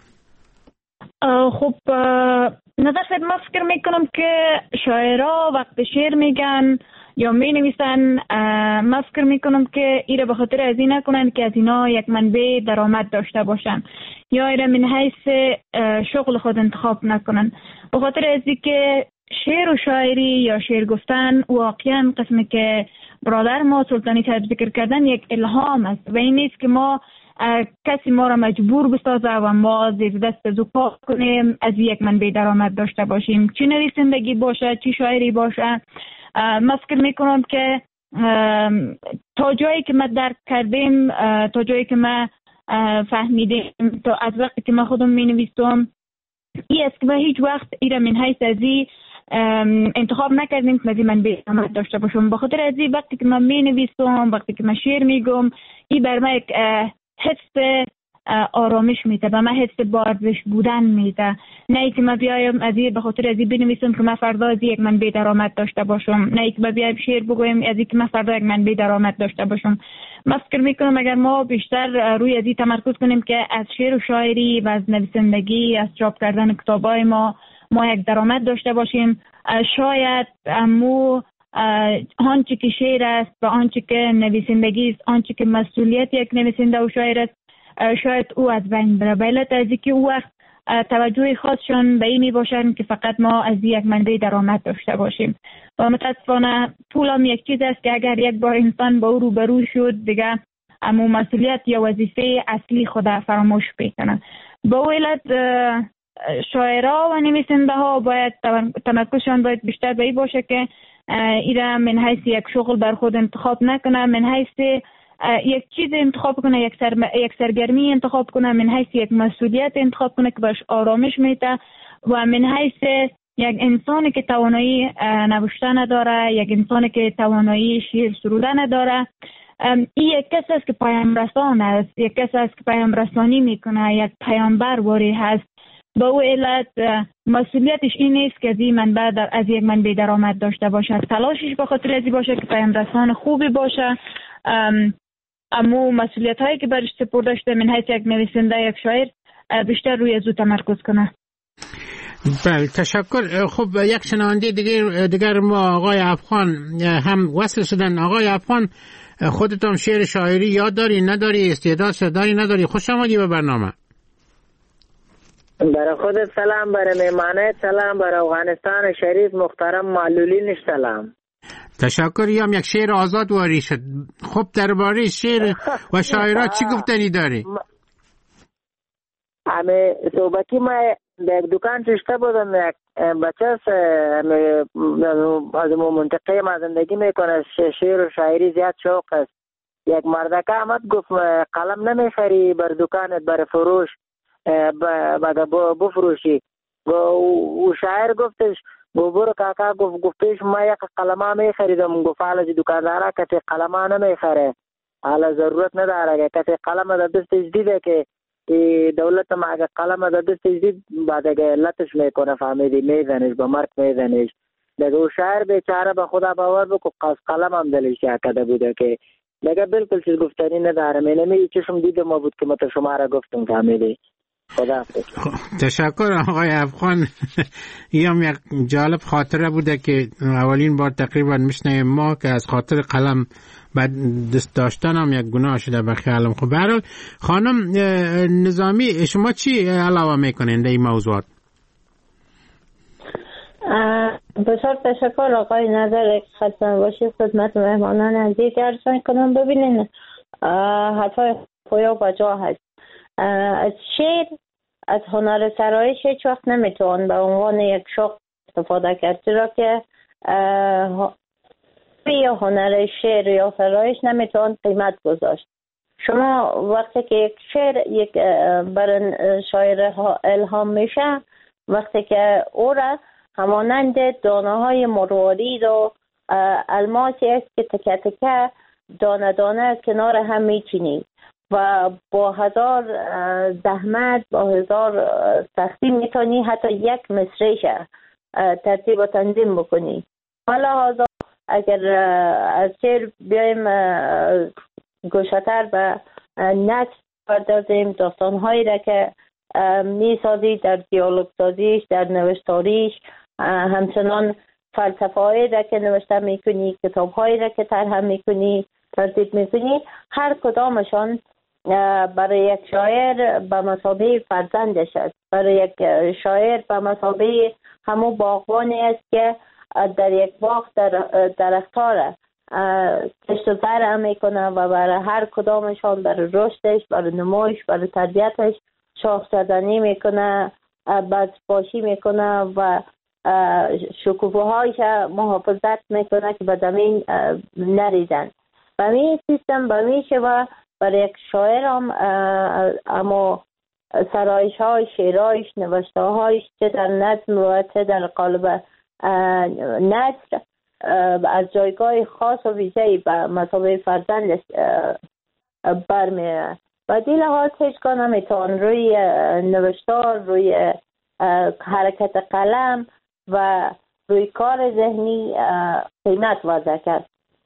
خب نظر خود ما فکر میکنم که شاعرها وقت شعر میگن یا می نویسن، ما فکر میکنم که ایره به خاطر از این نکنن که از اینا یک منبع درآمد داشته باشن، یا ایره من حیث شغل خود انتخاب نکنن. به خاطر از این که شعر و شاعری یا شعر گفتن واقعا قسمی که برادر ما سلطانی صاحب ذکر کردن یک الهام است و این نیست که ما کسی ما را مجبور بسازه و ما زیر دست از او کار کنیم از یک منبع درآمد داشته باشیم، چی نویسندگی باشه چی شاعری باشه. من فکر میکنم که تا جایی که ما درک کردیم، تا جایی که ما فهمیدیم، تا از وقتی که ما خودم می نویسم، این است که ما هیچ وقت ایره من حیث ازی انتخاب نکردیم که من منبع درآمد داشته باشم. بخاطر ازی وقتی که من می نویسم، وقتی که من شعر میگم، این بر من یک حس آرامش میده، به من حس بارزش بودن میده. نه که من بیایم از این به خاطر از این بنویسم که من فردا از یک منبع درآمد داشته باشم، نه که من بیایم شعر بگویم از این که من فردا یک منبع درآمد داشته باشم. من فکر میکنم اگر ما بیشتر روی از این تمرکز کنیم که از شعر و شاعری و از نویسندگی، از چاپ کردن کتابای ما یک درآمد داشته باشیم، شاید آنچه که شعر است و آنچه که نویسندگی است، آنچه که مسئولیت یک نویسنده و شاعر است، شاید او از بین بره. به علت از اینکه او وقت توجه خاصشون به این می باشن که فقط ما از یک منبع درآمد داشته باشیم. و متاسفانه پول هم یک چیز است که اگر یک بار انسان با او روبرو شد دیگه اما مسئولیت یا وظیفه اصلی خود فراموش میکنه. به علت شاعرها و نویسنده ها باید تمرکزشان باید بیشتر به این باشه که ایرا من حیث یک شغل بر خود انتخاب نکنه، من حیث یک چیز انتخاب کنه، یک سرگرمی انتخاب کنه، من حیث یک مسئولیت انتخاب کنه که باش آرامش میده، و من حیث یک انسانی که توانایی نوشتن نداره، یک انسانی که توانایی شعر سرودن نداره. این یک کس است که پیام رسان است، یک کس است که پیام رسانی میکنه، یک پیامبر واری هست. با او علت مسئولیتش این نیست که از این منبع از یک منبع درآمد داشته باشه، تلاشش به خاطر ازی باشه که پیام رسان خوبی باشه. اما مسئولیت هایی که برش سپرده شده من حیث یک نویسنده، یک شاعر، بیشتر روی از او تمرکز کنه. بله، تشکر. خب یک شنونده دیگر ما آقای افغان هم وصل شدن. آقای افغان، خودتون شعر شاعری یاد داری نداری؟ استعداد داری نداری؟ خوش آمدی به برنامه. برای خودت سلام، برای مهمانه سلام، برای افغانستان شریف محترم معلولین سلام. تشکر. هم یک شعر آزاد واری شد. خب درباره شعر و شاعرات چی گفتنی داری؟ همه صحبتی ما در دکان چشته بودم، یک بچه از منطقه ما زندگی میکنه، شعر و شاعری زیاد شوق است. یک مردکه آمد گفت قلم نمیخری بر دکانت بر فروش بفروشی؟ و شاعر گفتش برو کاکا، گفتش ما یک قلمه میخریدم. گفت حالا دکاندارا کسی قلمه نمیخره، حالا ضرورت نداره، کسی قلمه در دستش دیده که دولت ما اگه قلمه در دستش دید بعد اگه علتش میکنه، فهمیدی، میزنش به مرک میزنش. دیگه او شاعر بیچاره به خدا باور بکن قلم هم دلش یاکده بوده که دیگه بالکل چیز گفتنی نداره. می چشم دیده ما بود که ما تو شما را گفتم، فهمیدی. خدا تشکر آقای افغان. هم یک جالب خاطره بوده که اولین بار تقریبا میشنیم ما که از خاطر قلم بعد دست داشتن هم یک گناه شده به خیالم. خب برحال خانم نظامی، شما چی علاوه میکنین در این موضوعات؟ بسیار تشکر آقای نظر خدمت باشید، خدمت مهمانان عزیز ارزان کنم. ببینین حرفای پویا با جا هست. از شعر، از هنر سرایش هیچ وقت نمیتوان به عنوان یک شغل استفاده کرد، چرا که یا هنر شعر یا سرایش نمیتوان قیمت گذاشت. شما وقتی که یک شعر یک بر شاعر الهام میشه، وقتی که او را همانند دانه های مروارید و الماسی است که تکه تکه دانه دانه کنار هم میچینید و با هزار زحمت، با هزار سختی میتونی حتی یک مصرعش ترتیب و تنظیم بکنی. حالا اگر از شعر بیایم گوشتر به نثر پردازیم، داستانهایی را که میسازی در دیالوگ سازیش، در نوشتاریش، همچنان فلسفه هایی را که نوشته میکنی، کتاب هایی را که طرح میکنی، ترتیب میکنی، هر کدامشان برای یک شاعر به مثابه فرزندش است. برای یک شاعر به مثابه همون باغبانی است که در یک باغ درخت‌ها را کشت و زرع میکنه و برای هر کدامشان برای رشدش، برای نمایش، برای تربیتش شاخ زدنی میکنه، بازپاشی میکنه و شکوفه‌هایش محافظت میکنه که به زمین نریزن. و این سیستم به میشه و برای یک شاعر هم اما سرایش های، شعرهایش، نوشته هایش چه در نظم و چه در قالب نثر از جایگاه خاص و ویژه‌ای به مثابه فرزندش برمیاد و دی لحاظ هیچگاه نمیتون روی نوشتار، روی حرکت قلم و روی کار ذهنی قیمت وضع کرد.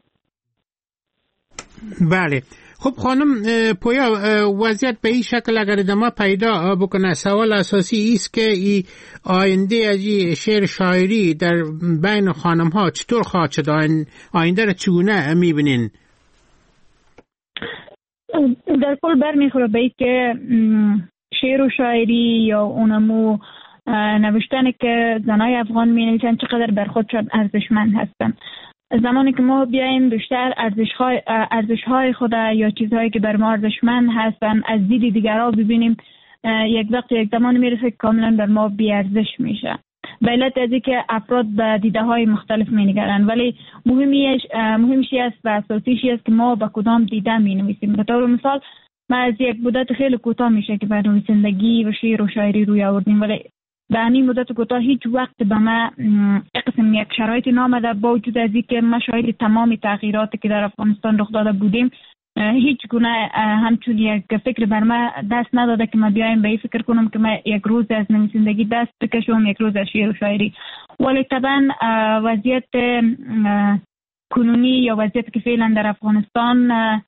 بله. خب خانم پویا، وضعیت به این شکل اگر ادامه پیدا بکنه، سوال اساسی است که ای آینده از این شعر شاعری در بین خانم ها چطور خواهد شد؟ آینده را چگونه میبینین؟ در کل برمیخوره به این که شعر و شاعری یا اونمو نوشتن که زنای افغان می نویسن چقدر بر خودشان ارزشمند هستن. زمانی که ما بیایم بیشتر ارزش‌های خود یا چیزهایی که بر ما ارزشمند هستن از دید دیگرها ببینیم، یک زمان میرسه که کاملا بر ما بی‌ارزش میشه. به علت از اینکه افراد به دیده‌های مختلف می‌نگرند، ولی مهمشی است و اساسیشی است که ما به کدام دیده می‌نویسیم. به طور مثال ما از یک مدت خیلی کوتاه میشه که بر نویسندگی و شعر و شاعری روی آوردیم، ولی به این مدت کوتاه هیچ وقت به ما قسم یک شرایطی نامده، با وجود از اینکه ما شاهد تمام تغییراتی که در افغانستان رخ داده بودیم، هیچ گونه همچون یک فکر بر ما دست نداده که ما بیایم به این فکر کنم که ما یک روز از نویسندگی دست بکشم، یک روز از شعر و شاعری. ولی طبعا وضعیت کنونی یا وضعیت که فعلا در افغانستان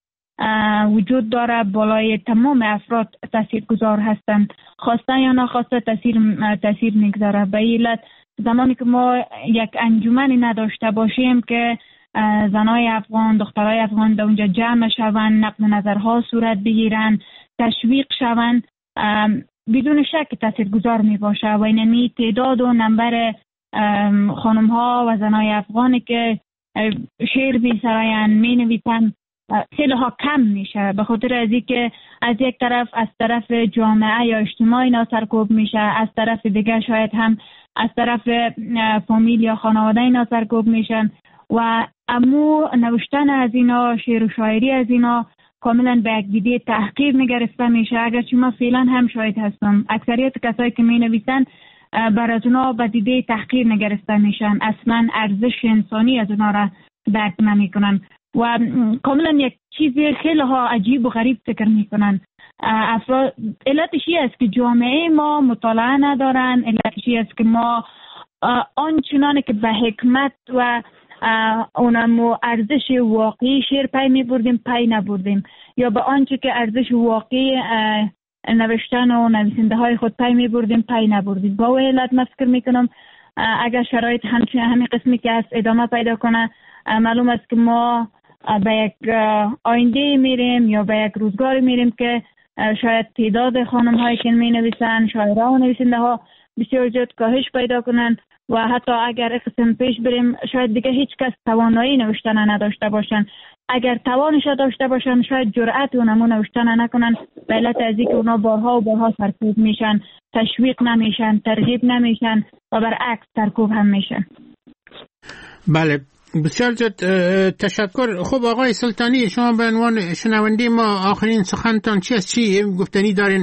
وجود داره بالای تمام افراد تاثیرگذار هستند، خواسته یا ناخواسته تاثیر میگذاره. به علت زمانی که ما یک انجمنی نداشته باشیم که زنای افغان، دخترای افغان در اونجا جمع شوند، نقل نظرها صورت بگیرن، تشویق شوند، بدون شک تاثیرگذار می باشه و اینمی تعداد و نمبر خانم ها و زنای افغانی که شعر می سراین، می نویسن خیلی ها کم میشه، به خاطر از اینکه از یک طرف از طرف جامعه یا اجتماع اینا سرکوب میشه، از طرف دیگه شاید هم از طرف فامیل یا خانواده اینا سرکوب میشن و امو نوشتن از اینا، شعر و شاعری از اینا کاملا به یک دیده تحقیر نگرفته میشه. اگرچه ما فعلا هم شاهد هستم اکثریت کسایی که می نویسن بر از اونا به دیده تحقیر نگرفته میشن، اصلا ارزش انسانی از اونا را درک نمیکنن و کاملا یک چیزی خیلی ها عجیب و غریب فکر میکنن. افراد علتشی است که جامعه ما مطالعه ندارن، علتشی است که ما آنچنان که به حکمت و اونمو ارزش واقعی شعر پی میبردیم پی نبردیم، یا به آنچه که ارزش واقعی نوشتن و نویسنده های خود پی میبردیم پی نبردیم. با علت من فکر میکنم اگر شرایط همین قسمی که از ادامه پیدا کنه، معلوم است که ما به یک آینده میریم یا به یک روزگاری میریم که شاید تعداد خانم هایی که می نویسن، شاعرها و نویسنده ها بسیار زیاد کاهش پیدا کنن و حتی اگر قسم پیش بریم شاید دیگه هیچ کس توانایی نوشتن نداشته باشن. اگر توانش داشته باشن شاید جرأت اونمو نوشتن نکنن، به علت از اینکه اونا بارها و بارها سرکوب میشن، تشویق نمیشن، ترغیب نمیشن و برعکس سرکوب هم میشن. بله، بسیار زیاد تشکر. خب آقای سلطانی، شما به عنوان شنونده ما آخرین سخنتان چی گفتنی دارین؟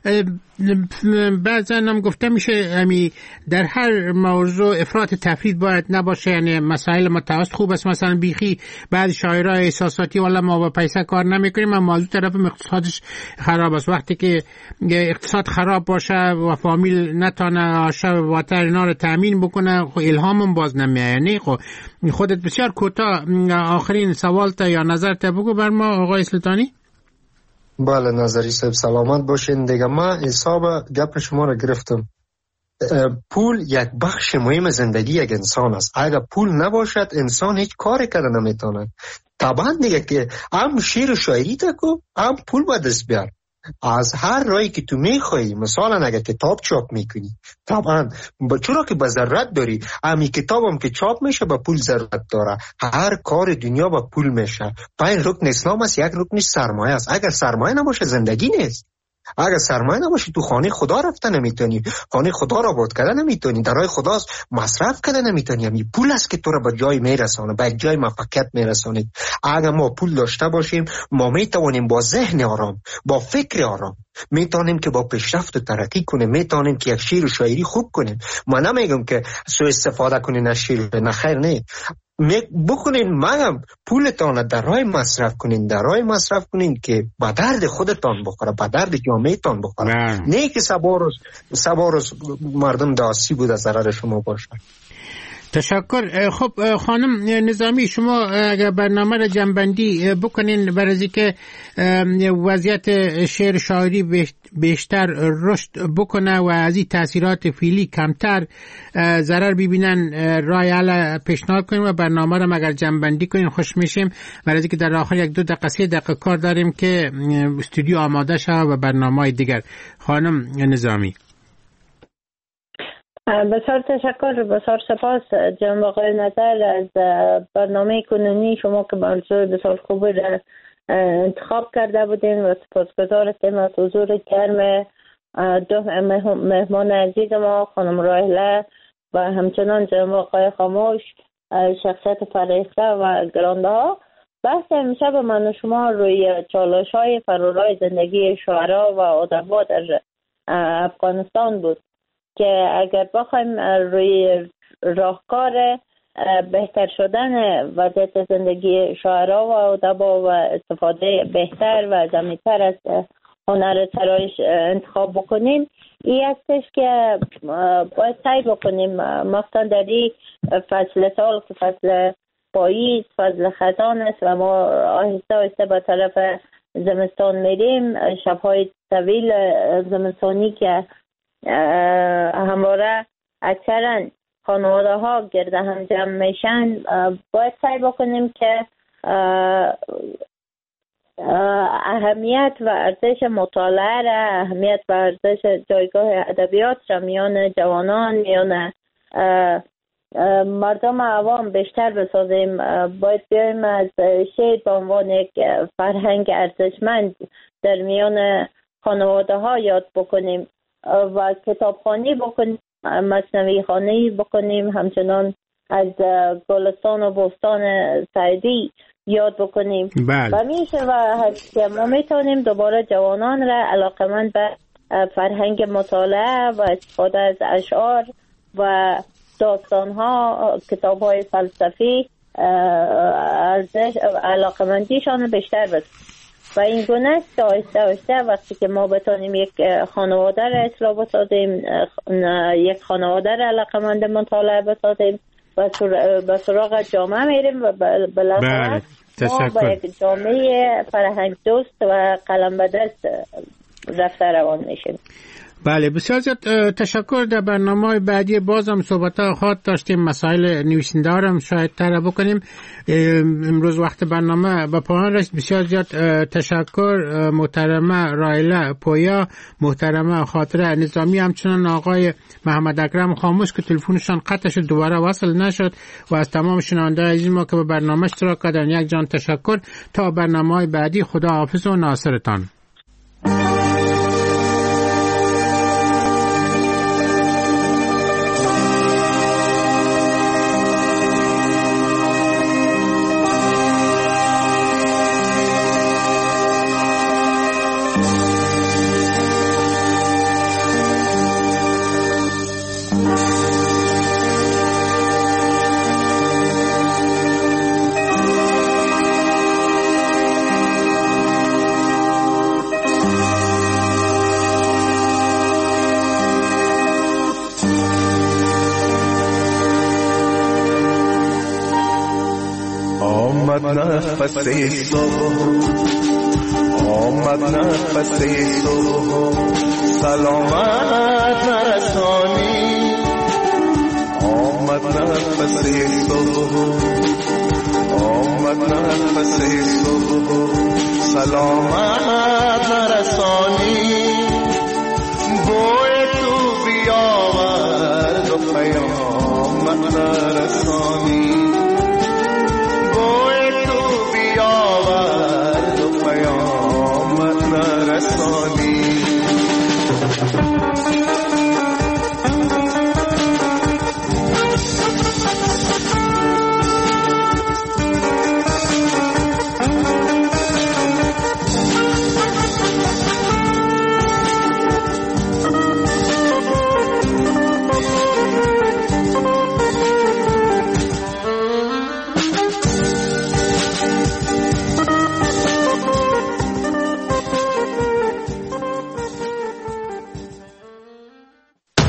بعضا هم گفته میشه در هر موضوع افراط تفرید باید نباشه، یعنی مسائل متوسط خوب است، مثلا بیخی بعد شاعرای احساساتی والا ما با پیسه کار نمیکنیم، اما موضوع طرف اقتصادش خراب است. وقتی که اقتصاد خراب باشه و فامیل نتونه آشه و واتر اینا رو تامین بکنه، خب الهامم باز نمیاد. یعنی خودت بسیار کوتاه آخرین سوال تا یا نظر تا بگو بر ما آقای سلطانی. بله نظری صاحب سلامت باشین. دیگه ما حساب گپ شما رو گرفتم. پول یک بخش مهم زندگی یک انسان است. اگر پول نباشد انسان هیچ کاری کرده نمیتونه. طبعا دیگه که هم شعر و شاعری تکو هم پول با دست بیار. از هر راهی که تو میخوایی، مثلا اگر کتاب چاپ میکنی طبعا چرا که به ضرورت داری، امی کتاب هم که چاپ میشه با پول ضرورت داره. هر کار دنیا با پول میشه. 5 رکن اسلام است، یک رکنش سرمایه است. اگر سرمایه نباشه زندگی نیست. اگر سرمایه نباشه تو خانه خدا رفته نمیتونی، خانه خدا را آباد کردن نمیتونی، در راه خدا مصرف کردن نمیتونی. همین پول است که تو را به جای میرسونه، به جای موفقیت میرسونه. اگر ما پول داشته باشیم ما میتوانیم با ذهن آرام، با فکر آرام میتونیم که با پیشرفت و ترقی کنیم، میتونیم که یک شعر و شاعری خوب کنیم. ما نمیگم که سوء استفاده کنین از شعر، نه خیر، نه. بکنین، مگم پولتان در راه مصرف کنین که به درد خودتان بخوره، به درد جامعه تان بخوره، نه که سبا روز مردم داسی بود از ضرر شما باشه. تشکر. خب خانم نظامی، شما اگر برنامه را جنبندی بکنین برای که وضعیت شعر شاعری بیشتر رشد بکنه و از این تاثیرات فعلی کمتر ضرر ببینن، راه حل پیشنهاد کنیم و برنامه را اگر جنبندی کنین خوش میشیم، برای که در آخر 1-2 دقیقه کار داریم که استودیو آماده شود و برنامه دیگر. خانم نظامی. بسیار تشکر، بسیار سپاس جناب آقای نظر از برنامه کنونی شما که موضوع بسیار خوبی را انتخاب کرده بودین و سپاسگزار هستیم از حضور گرم 2 مهمان عزیز ما، خانم راهله و همچنان جناب آقای خاموش، شخصیت فرهیخته و گرانده ها. بحث امشب من و شما روی چالش‌های فرارای زندگی شعرا و ادبا در افغانستان بود که اگر بخوایم روی راهکار بهتر شدن وضعیت زندگی شاعرها و ادبا و استفاده بهتر و عمیق‌تر از هنر سرایش انتخاب بکنیم، این هستش که باید سعی بکنیم مثلا در این فصل سال که فصل پاییز، فصل خزان است و ما آهسته آهسته به طرف زمستان میریم، شب‌های طویل زمستانی که همواره اکثرا خانواده ها گرد هم جمع میشن، باید سعی بکنیم که اهمیت و ارزش مطالعه را، اهمیت و ارزش جایگاه ادبیات را میان جوانان، میان مردم عوام بیشتر بسازیم. باید بیایم از شعر به عنوان یک فرهنگ ارزشمند در میان خانواده ها یاد بکنیم و کتابخوانی بکنیم، مثنوی خوانی بکنیم، همچنان از گلستان و بستان سعدی یاد بکنیم. و میشه و ما میتونیم دوباره جوانان را علاقمند به فرهنگ مطالعه و استفاده از اشعار و داستانها، کتاب‌های فلسفی علاقمندیشان بیشتر بسازیم. و این گونه است آهسته آهسته وقتی که ما بتونیم یک خانواده را اصلاح بسازیم، یک خانواده را علاقمند مطالعه بسازیم و به سراغ جامعه میریم و بالاخره ما با یک جامعه فرهنگ دوست و قلم به دست رفته روان میشیم. بله، بسیار زیاد تشکر. در برنامه بعدی بازم صحبت‌ها خواهد داشتیم، مسائل نویسنده ها هم شاید تر بکنیم. امروز وقت برنامه به پایان رسید. بسیار زیاد تشکر محترمه رایله پویا، محترمه خاطره نظامی، همچنان آقای محمد اکرم خاموش که تلفنشان قطع شد دوباره وصل نشد، و از تمام شنوندگان عزیز ما که به برنامه اشتراک کردن یک جان تشکر. تا برنامه بعدی، خدا حافظ و ناصرتان. نفس صبح آمد، نفس صبح سلامت نرسانی، آمد نفس صبح، آمد نفس صبح سلامت نرسانی.